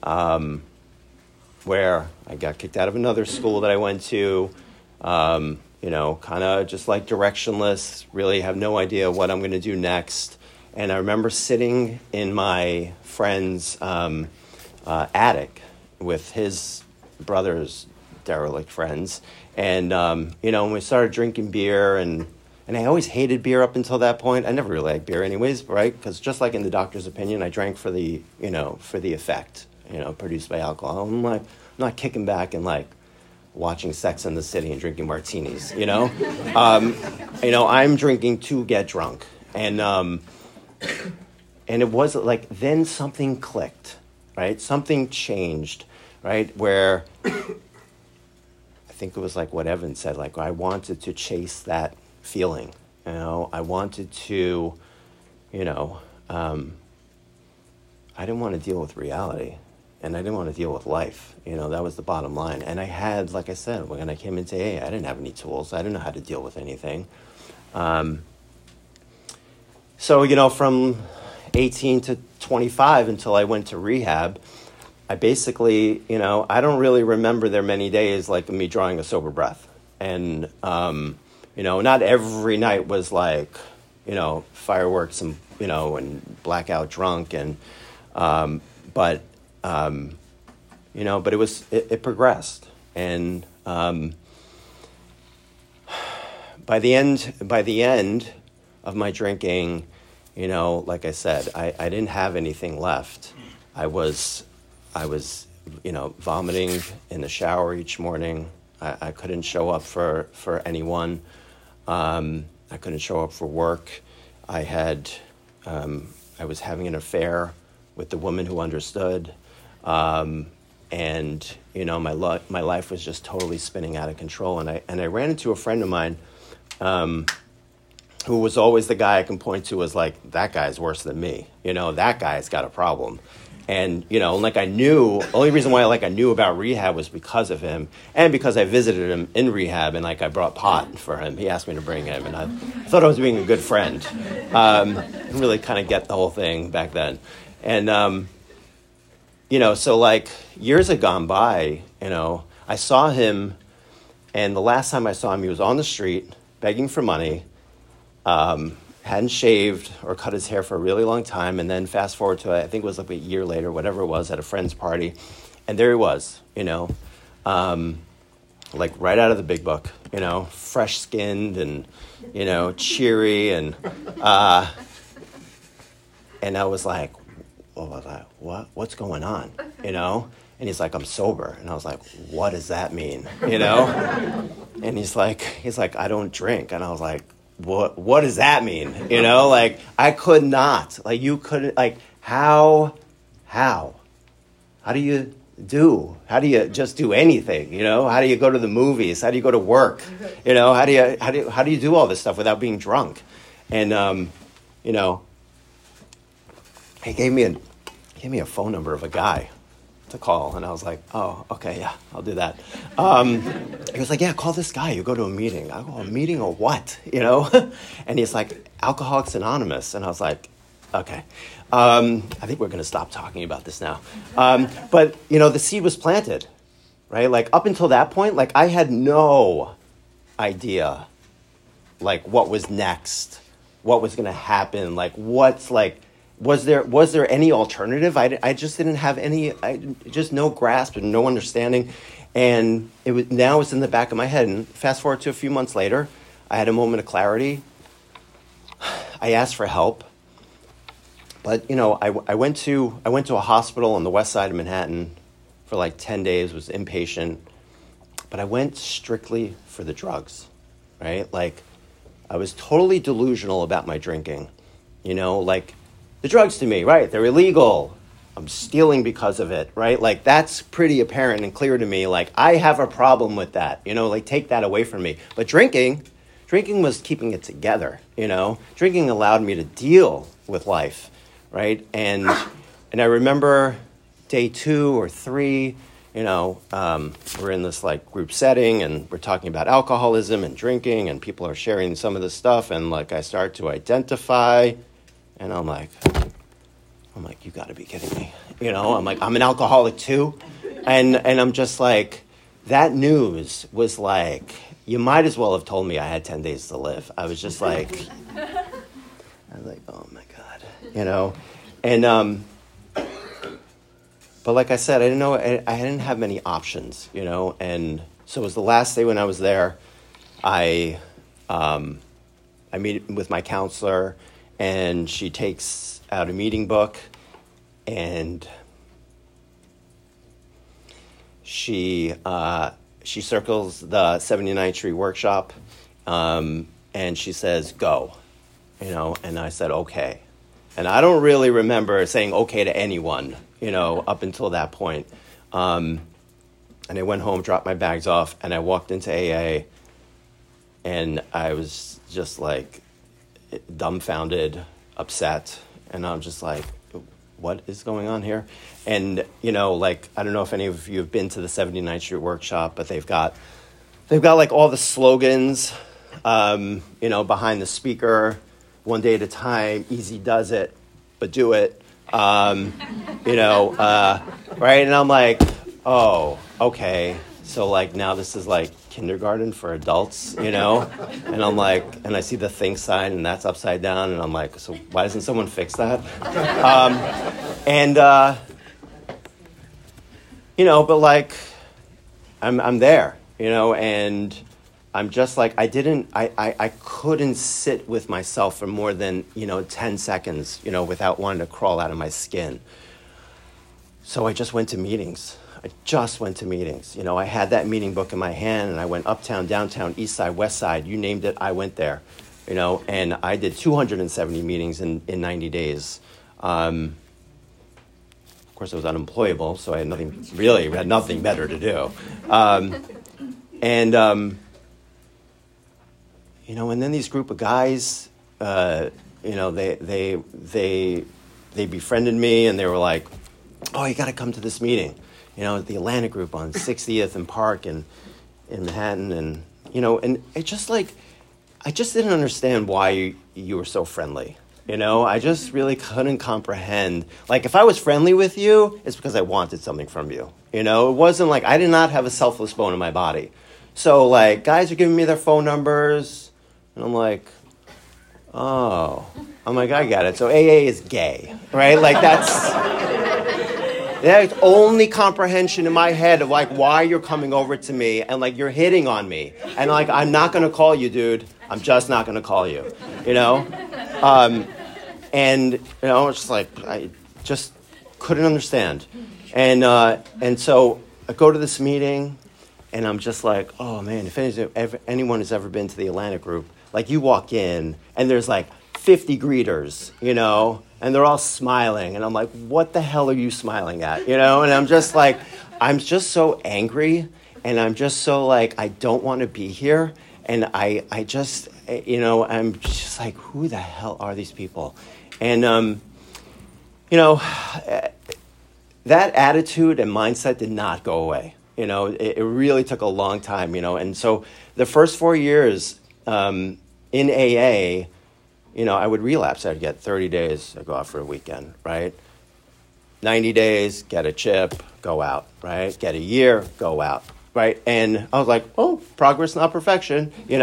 where I got kicked out of another school that I went to, kind of just like directionless, really have no idea what I'm going to do next. And I remember sitting in my friend's attic with his brother's derelict friends. And, when we started drinking beer, and I always hated beer up until that point. I never really liked beer anyways, right? Because just like in the doctor's opinion, I drank for the effect, produced by alcohol. I'm not kicking back and like watching Sex and the City and drinking martinis, I'm drinking to get drunk. And it was like, then something clicked, right? Something changed, right? Where I think it was like what Evan said, like I wanted to chase that feeling, I wanted to, I didn't want to deal with reality, and I didn't want to deal with life. That was the bottom line. And I had, like I said, when I came into AA, I didn't have any tools. I didn't know how to deal with anything. So, from 18 to 25 until I went to rehab, I basically, I don't really remember there many days like me drawing a sober breath. And, not every night was like, fireworks and, and blackout drunk. And, but it progressed. And by the end of my drinking, like I said, I didn't have anything left. I was vomiting in the shower each morning. I couldn't show up for anyone. I couldn't show up for work. I was having an affair with the woman who understood. And my life was just totally spinning out of control. And I ran into a friend of mine, who was always the guy I can point to as like, that guy's worse than me. That guy's got a problem. And, like I knew, only reason why I knew about rehab was because of him, and because I visited him in rehab, and like I brought pot for him. He asked me to bring him, and I thought I was being a good friend. Didn't really kind of get the whole thing back then. And, so like years had gone by, I saw him, and the last time I saw him, he was on the street begging for money, hadn't shaved or cut his hair for a really long time. And then fast forward to, I think it was like a year later, whatever it was, at a friend's party. And there he was, like right out of the big book, fresh skinned and, cheery. And I was like, what's going on? And he's like, I'm sober. And I was like, what does that mean? And he's like, I don't drink. And I was like, what does that mean? Like I could not, like you couldn't, like how do you just do anything? How do you go to the movies? How do you go to work? How do you do all this stuff without being drunk? And, he gave me a phone number of a guy to call, and I was like, oh, okay, yeah, I'll do that. He was like, yeah, call this guy. You go to a meeting. I go, a meeting or what? And he's like, Alcoholics Anonymous. And I was like, okay. I think we're going to stop talking about this now. But, the seed was planted, right? Like up until that point, like I had no idea, like what was next, what was going to happen, like what's like, was there any alternative? I just didn't have any, just no grasp and no understanding. And now it's in the back of my head. And fast forward to a few months later, I had a moment of clarity. I asked for help. But, I went to a hospital on the west side of Manhattan for like 10 days, was inpatient. But I went strictly for the drugs, right? Like I was totally delusional about my drinking, like the drugs to me, right? They're illegal. I'm stealing because of it, right? Like that's pretty apparent and clear to me. Like I have a problem with that, like take that away from me. But drinking was keeping it together, Drinking allowed me to deal with life, right? And I remember day 2 or 3, we're in this like group setting and we're talking about alcoholism and drinking and people are sharing some of this stuff and like I start to identify and I'm like, you gotta be kidding me. I'm like, I'm an alcoholic too. And I'm just like, that news was like, you might as well have told me I had 10 days to live. I was just like, oh my God, and, but like I said, I didn't have many options, and so it was the last day when I was there. I meet with my counselor and she takes out a meeting book and she circles the 79th Street workshop, and she says, go, and I said, okay. And I don't really remember saying okay to anyone, up until that point. And I went home, dropped my bags off, and I walked into AA, and I was just like dumbfounded, upset, and I'm just like, what is going on here? And, I don't know if any of you have been to the 79th Street workshop, but they've got like all the slogans, behind the speaker, one day at a time, easy does it, but do it, right? And I'm like, oh, okay. So like now this is like kindergarten for adults, and I'm like, and I see the think sign and that's upside down. And I'm like, so why doesn't someone fix that? But like, I'm there, and I'm just like, I couldn't sit with myself for more than, 10 seconds, without wanting to crawl out of my skin. So I just went to meetings. I had that meeting book in my hand and I went uptown, downtown, east side, west side, you named it, I went there, and I did 270 meetings in 90 days. Of course, I was unemployable, so I had nothing better to do. And then these group of guys, they befriended me and they were like, oh, you got to come to this meeting, at the Atlantic Group on 60th and Park in Manhattan. And, and it just like, I just didn't understand why you were so friendly. I just really couldn't comprehend. Like, if I was friendly with you, it's because I wanted something from you. It wasn't like I did not have a selfless bone in my body. So, like, guys are giving me their phone numbers, and I'm like, I got it. So AA is gay, right? Like, that's only comprehension in my head of, like, why you're coming over to me, and, like, you're hitting on me. And, like, I'm not going to call you, dude. I'm just not going to call you, And, it's just like, I just couldn't understand. And so I go to this meeting, and I'm just like, oh, man, if anyone has ever been to the Atlantic Group, like, you walk in, and there's, like, 50 greeters, and they're all smiling. And I'm like, what the hell are you smiling at, And I'm just like, I'm just so angry, and I'm just so, like, I don't want to be here. And I just, I'm just like, who the hell are these people? And, that attitude and mindset did not go away. It really took a long time, And so the first 4 years in AA, I would relapse. I'd get 30 days, I'd go out for a weekend, right? 90 days, get a chip, go out, right? Get a year, go out, right? And I was like, oh, progress, not perfection, And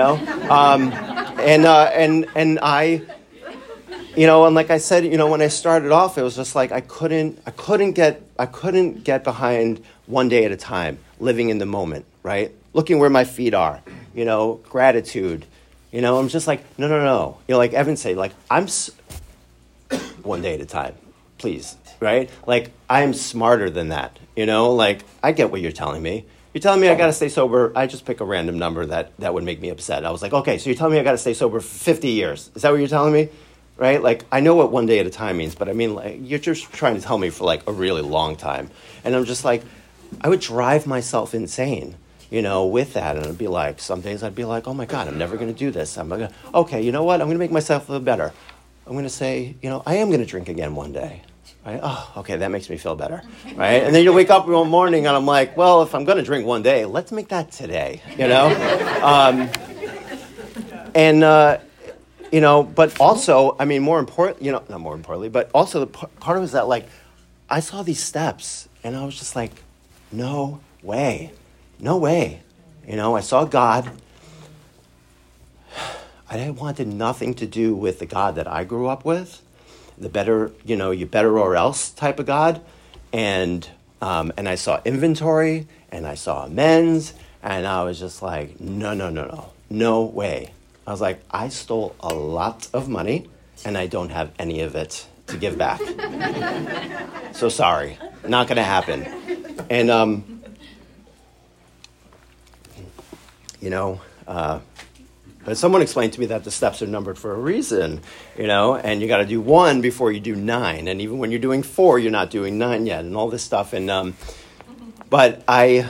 I... and like I said, when I started off, it was just like I couldn't get behind one day at a time, living in the moment, right? Looking where my feet are, gratitude. I'm just like, no. Like Evan said, like one day at a time, please, right? Like I'm smarter than that, Like I get what you're telling me. You're telling me I got to stay sober. I just pick a random number that would make me upset. I was like, okay, so you're telling me I got to stay sober for 50 years. Is that what you're telling me? Right? Like, I know what one day at a time means, but I mean, like, you're just trying to tell me for, like, a really long time. And I'm just like, I would drive myself insane, with that. And I'd be like, some days I'd be like, oh, my God, I'm never going to do this. Okay, you know what? I'm going to make myself feel better. I'm going to say, I am going to drink again one day. Right? Oh, okay, that makes me feel better, right? And then you wake up one morning and I'm like, well, if I'm going to drink one day, let's make that today, you know? But also, I mean, more important, not more importantly, but also the part of it is that, like, I saw these steps and I was just like, no way. I saw God. I wanted nothing to do with the God that I grew up with, the better, you better or else type of God. And I saw inventory and I saw amends and I was just like, no way. I was like, I stole a lot of money and I don't have any of it to give back. So sorry, not going to happen. And, but someone explained to me that the steps are numbered for a reason, and you got to do 1 before you do 9. And even when you're doing 4, you're not doing 9 yet and all this stuff. And, but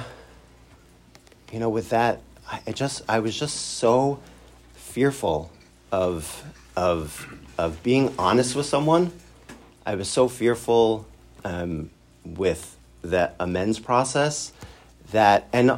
with that, I was just so fearful of being honest with someone. I was so fearful with the amends process that, and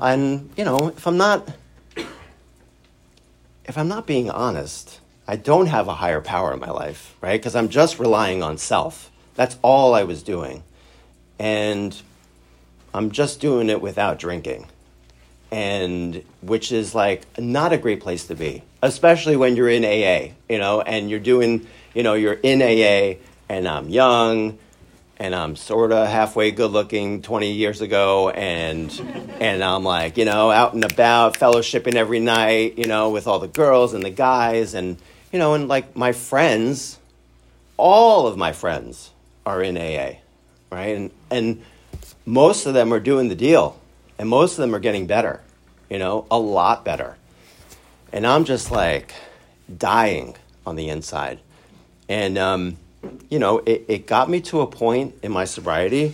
if I'm not being honest, I don't have a higher power in my life, right? Because I'm just relying on self. That's all I was doing. And I'm just doing it without drinking. And which is like not a great place to be, especially when you're in AA, and you're doing, you're in AA and I'm young and I'm sort of halfway good looking 20 years ago. And I'm like, out and about fellowshipping every night, with all the girls and the guys and, and like my friends, all of my friends are in AA, right? And most of them are doing the deal. And most of them are getting better, a lot better. And I'm just like dying on the inside. And, it got me to a point in my sobriety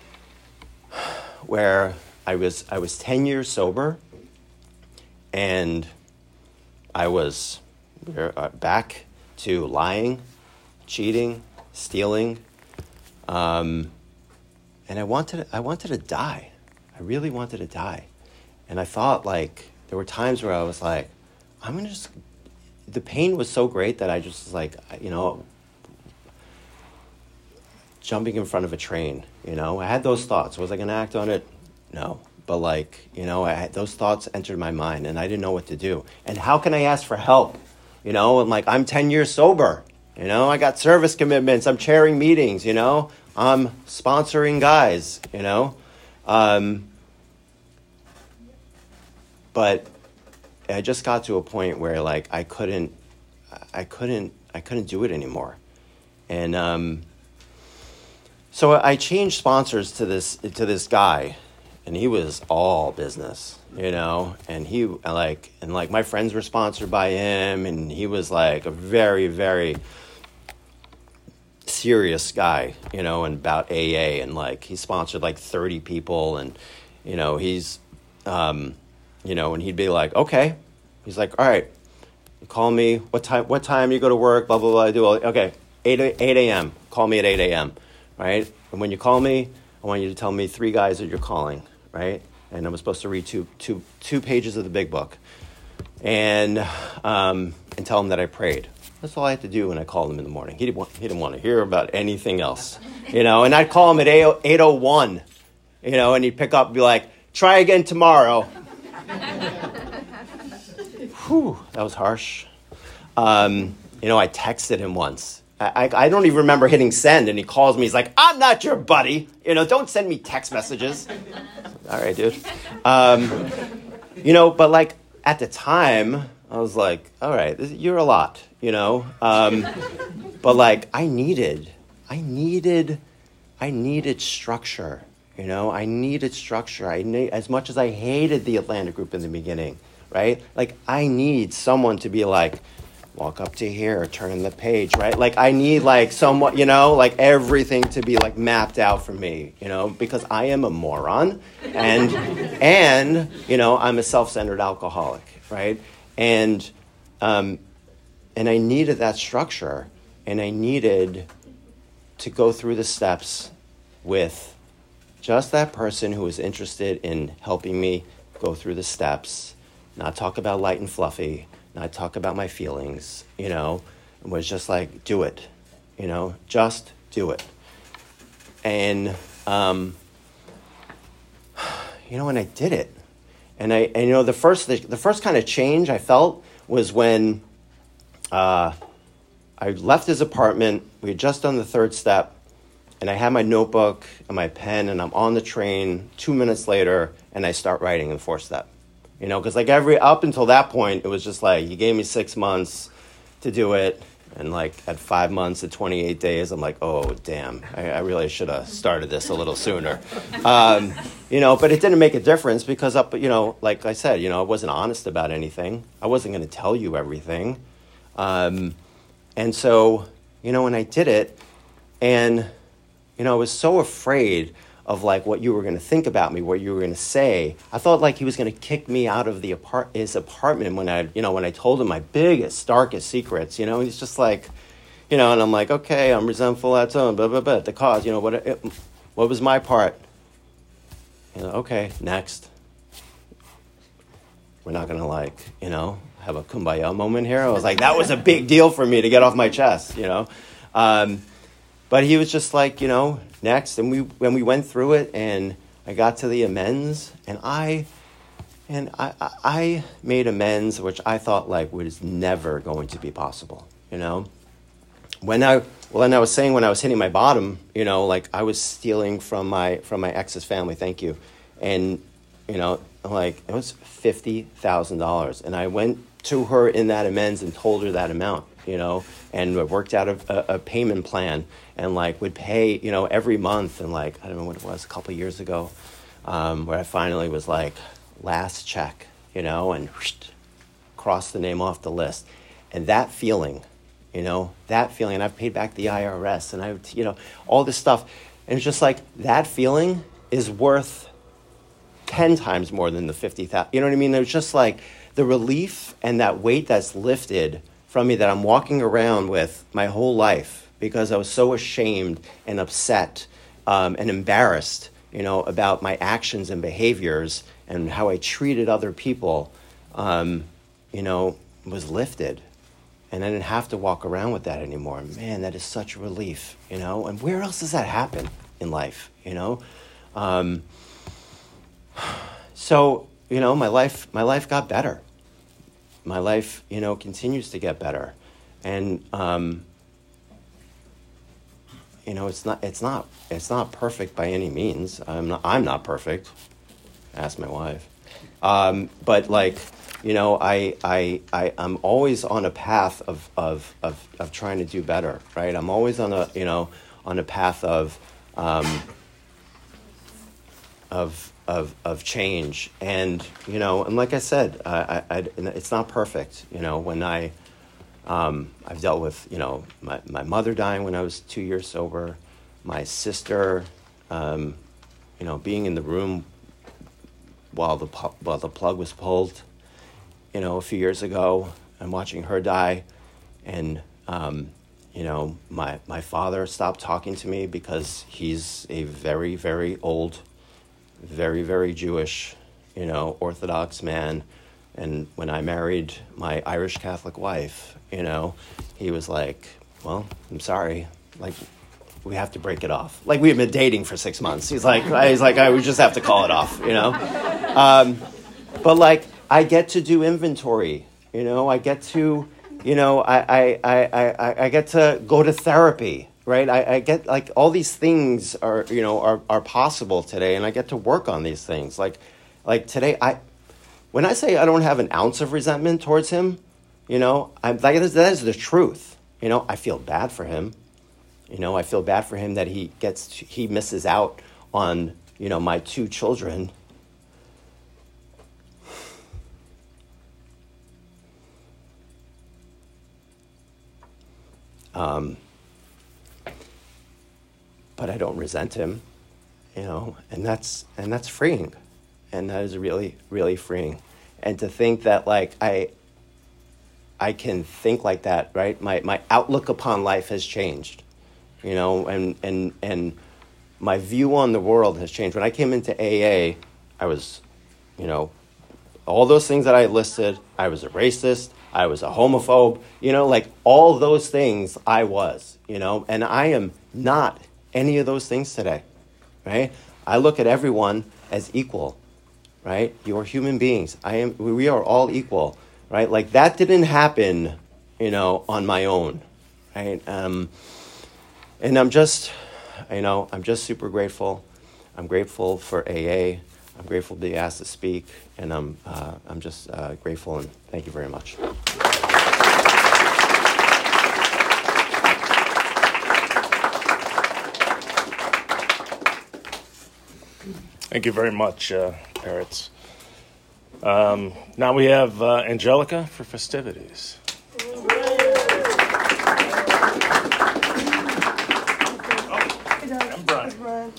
where I was 10 years sober and I was back to lying, cheating, stealing. And I wanted to die. I really wanted to die. And I thought, like, there were times where I was like, the pain was so great that I just was like, jumping in front of a train, I had those thoughts. Was I going to act on it? No. But those thoughts entered my mind and I didn't know what to do. And how can I ask for help? And like, I'm 10 years sober, I got service commitments. I'm chairing meetings, I'm sponsoring guys, but I just got to a point where like I couldn't do it anymore. And so I changed sponsors to this guy, and he was all business, and he like my friends were sponsored by him, and he was like a very, very serious guy, and about AA, and like he sponsored like 30 people, and he's and he'd be like, okay, he's like, all right, call me, what time you go to work, blah blah blah, I do all, okay, 8 a.m. call me at 8 a.m. right? And when you call me, I want you to tell me 3 guys that you're calling, right? And I'm supposed to read two pages of the big book, and tell them that I prayed. That's all I had to do when I called him in the morning. He didn't want to hear about anything else, And I'd call him at 8:01, and he'd pick up and be like, "Try again tomorrow." Whew, that was harsh. I texted him once. I don't even remember hitting send, and he calls me. He's like, "I'm not your buddy. Don't send me text messages." All right, dude. But like at the time, I was like, "All right, you're a lot," But like I needed structure. I needed structure. As much as I hated the Atlanta group in the beginning, right? Like I need someone to be like, walk up to here, turn the page, right? Like I need like someone, like everything to be like mapped out for me, because I am a moron and I'm a self-centered alcoholic, right? And I needed that structure, and I needed to go through the steps with just that person who was interested in helping me go through the steps, not talk about light and fluffy, not talk about my feelings, was just like, do it, just do it. And, and I did it. And the first kind of change I felt was when I left his apartment. We had just done the third step, and I had my notebook and my pen, and I'm on the train 2 minutes later, and I start writing in the fourth step. Because up until that point, it was just like, you gave me 6 months to do it, and like at 5 months at 28 days, I'm like, oh, damn, I really should have started this a little sooner. But it didn't make a difference because like I said, I wasn't honest about anything. I wasn't going to tell you everything. And so, when I did it, and, I was so afraid of like what you were going to think about me, what you were going to say. I thought like he was going to kick me out of his apartment when I told him my biggest, darkest secrets, he's just like, and I'm like, okay, I'm resentful at home, blah, blah, blah, the cause, what was my part? Okay, next. We're not going to have a kumbaya moment here. I was like, that was a big deal for me to get off my chest, But he was just like, next. And when we went through it, and I got to the amends, and I made amends, which I thought like was never going to be possible. When I was saying when I was hitting my bottom, like I was stealing from my ex's family. Thank you, and like it was $50,000, and I went to her in that amends and told her that amount. And I worked out a payment plan and like would pay, every month. And like, I don't know what it was, a couple of years ago, where I finally was like, last check, and crossed the name off the list. And that feeling, and I've paid back the IRS and all this stuff. And it's just like, that feeling is worth 10 times more than the 50,000. You know what I mean? There's just like the relief and that weight that's lifted from me that I'm walking around with my whole life because I was so ashamed and upset and embarrassed, about my actions and behaviors and how I treated other people, was lifted. And I didn't have to walk around with that anymore. Man, that is such a relief, And where else does that happen in life, So, my life got better. My life, continues to get better, and it's not perfect by any means. I'm not perfect. Ask my wife, but like, I'm always on a path of trying to do better, right? I'm always on a path of change, and and like I said, it's not perfect. When I've dealt with my mother dying when I was 2 years sober, my sister, being in the room while the plug was pulled, a few years ago, and watching her die, and my father stopped talking to me because he's a very, very old, very, very Jewish, Orthodox man. And when I married my Irish Catholic wife, he was like, well, I'm sorry. Like, we have to break it off. Like, we had been dating for 6 months. He's like, we just have to call it off, But like, I get to do inventory, I get to, I get to go to therapy. Right, I get like all these things are possible today, and I get to work on these things. Like today, when I say I don't have an ounce of resentment towards him, that is the truth. I feel bad for him. I feel bad for him that he misses out on my 2 children. But I don't resent him, and that's freeing, and that is really, really freeing. And to think that like I can think like that, right? My outlook upon life has changed, you know, and my view on the world has changed. When I came into AA, I was, you know, all those things that I listed, I was a racist, I was a homophobe, you know, like all those things I was, you know, and I am not any of those things today, right? I look at everyone as equal, right? You're human beings. We are all equal, right? Like that didn't happen, you know, on my own, right? And I'm just super grateful. I'm grateful for AA. I'm grateful to be asked to speak, and I'm just grateful, and thank you very much. Thank you very much, Parrots. Now we have Angelica for festivities. And Brian.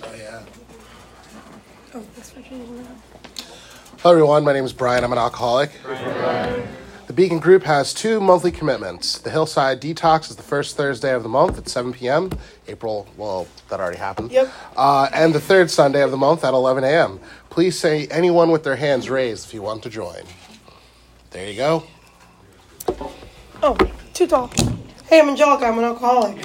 Hello everyone, my name is Brian. I'm an alcoholic. The Beacon Group has 2 monthly commitments. The Hillside Detox is the first Thursday of the month at 7 p.m. April, well, that already happened. Yep. And the third Sunday of the month at 11 a.m. Please say anyone with their hands raised if you want to join. There you go. Oh, too tall. Hey, I'm Angelica. I'm an alcoholic.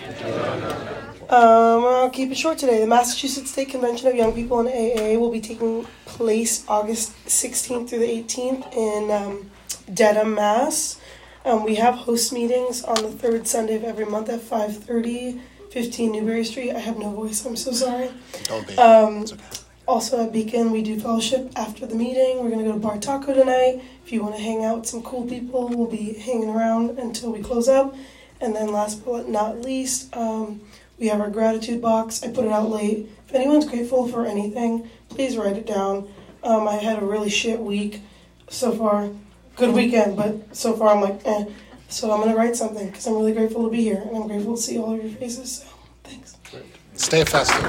I'll keep it short today. The Massachusetts State Convention of Young People in AA will be taking place August 16th through the 18th in Dedham, Mass. We have host meetings on the third Sunday of every month at 5:30, 15 Newbury Street. I have no voice. I'm so sorry. Don't be. It's okay. Also at Beacon, we do fellowship after the meeting. We're going to go to Bar Taco tonight. If you want to hang out with some cool people, we'll be hanging around until we close up. And then last but not least, we have our gratitude box. I put it out late. If anyone's grateful for anything, please write it down. I had a really shit week so far. Good weekend, but so far I'm like, eh. So I'm going to write something because I'm really grateful to be here. And I'm grateful to see all of your faces. So, thanks. Stay festive.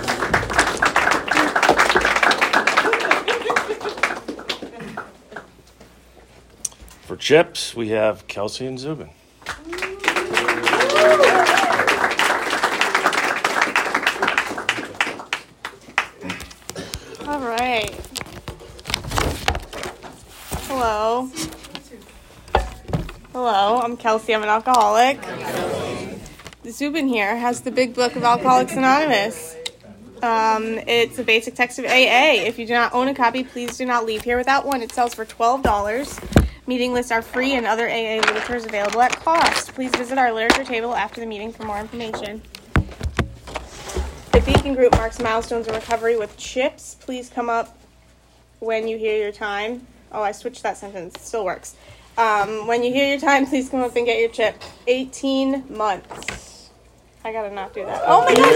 For chips, we have Kelsey and Zubin. All right. Hello, I'm Kelsey. I'm an alcoholic. Zubin here has the big book of Alcoholics Anonymous. It's a basic text of AA. If you do not own a copy, please do not leave here without one. It sells for $12. Meeting lists are free and other AA literature is available at cost. Please visit our literature table after the meeting for more information. The Beacon Group marks milestones in recovery with chips. Please come up when you hear your time. Oh, I switched that sentence. It still works. When you hear your time, please come up and get your chip. 18 months. I gotta not do that. Oh my gosh!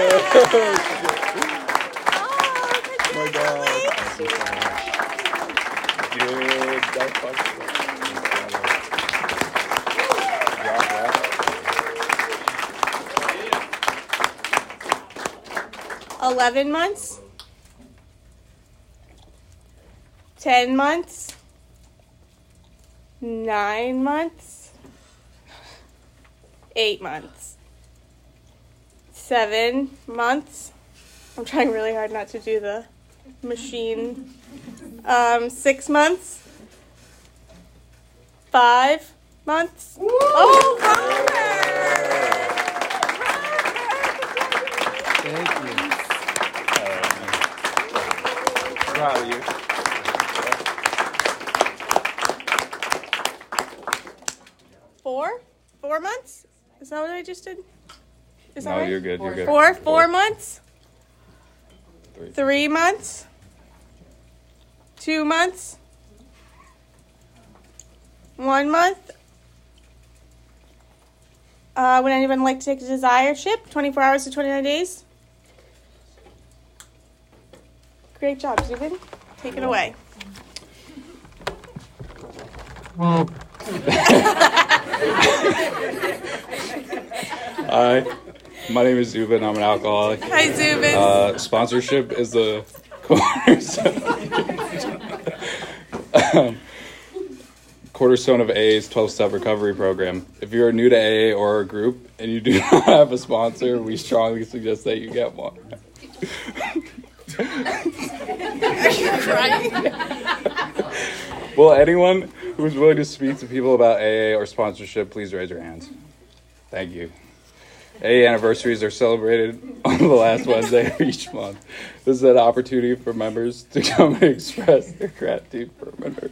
Oh, 11 months. 10 months. 9 months. 8 months. 7 months. I'm trying really hard not to do the machine. 6 months. 5 months. Oh, Thank you. Proud of you. 4 months? Is that what I just did? Is that No, right? you're good. You're good. 4 months? 3 months? 2 months? 1 month? Would anyone like to take a desire ship? 24 hours to 29 days? Great job, Zubin. Take it away. Hi, my name is Zubin. I'm an alcoholic. Hi, Zubin. Sponsorship is cornerstone of AA's 12-step recovery program. If you are new to AA or a group and you do not have a sponsor, we strongly suggest that you get one. Will anyone who is willing to speak to people about AA or sponsorship, please raise your hands. Thank you. AA anniversaries are celebrated on the last Wednesday of each month. This is an opportunity for members to come and express their gratitude for a member.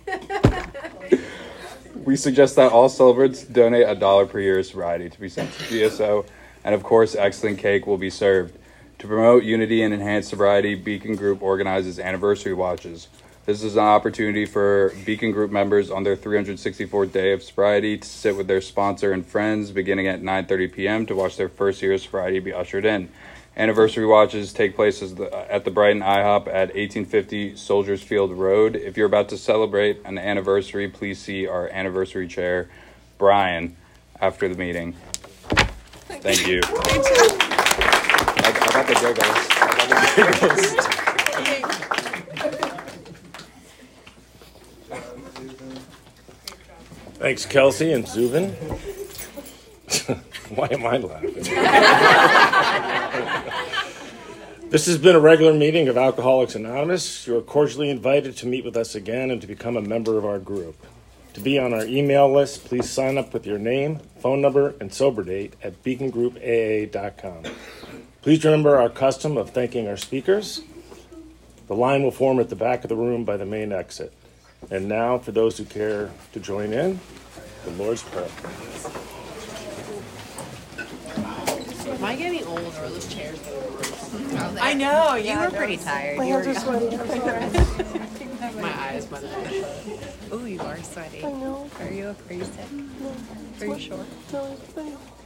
We suggest that all celebrants donate $1 per year of sobriety to be sent to GSO, and of course, excellent cake will be served. To promote unity and enhance sobriety, Beacon Group organizes anniversary watches. This is an opportunity for Beacon Group members on their 364th day of sobriety to sit with their sponsor and friends beginning at 9:30 p.m. to watch their first year of sobriety be ushered in. Anniversary watches take place at the Brighton IHOP at 1850 Soldiers Field Road. If you're about to celebrate an anniversary, please see our anniversary chair, Brian, after the meeting. Thank you. I got the giggles. Thanks, Kelsey and Zubin. Why am I laughing? This has been a regular meeting of Alcoholics Anonymous. You are cordially invited to meet with us again and to become a member of our group. To be on our email list, please sign up with your name, phone number, and sober date at beacongroupaa.com. Please remember our custom of thanking our speakers. The line will form at the back of the room by the main exit. And now, for those who care to join in, the Lord's Prayer. Am I getting old or are those chairs? I know, you were pretty tired. My hands are sweaty. My eyes, my nose. Oh, you are sweaty. I know. Are you sick? No. Are you sure? No, it's fine.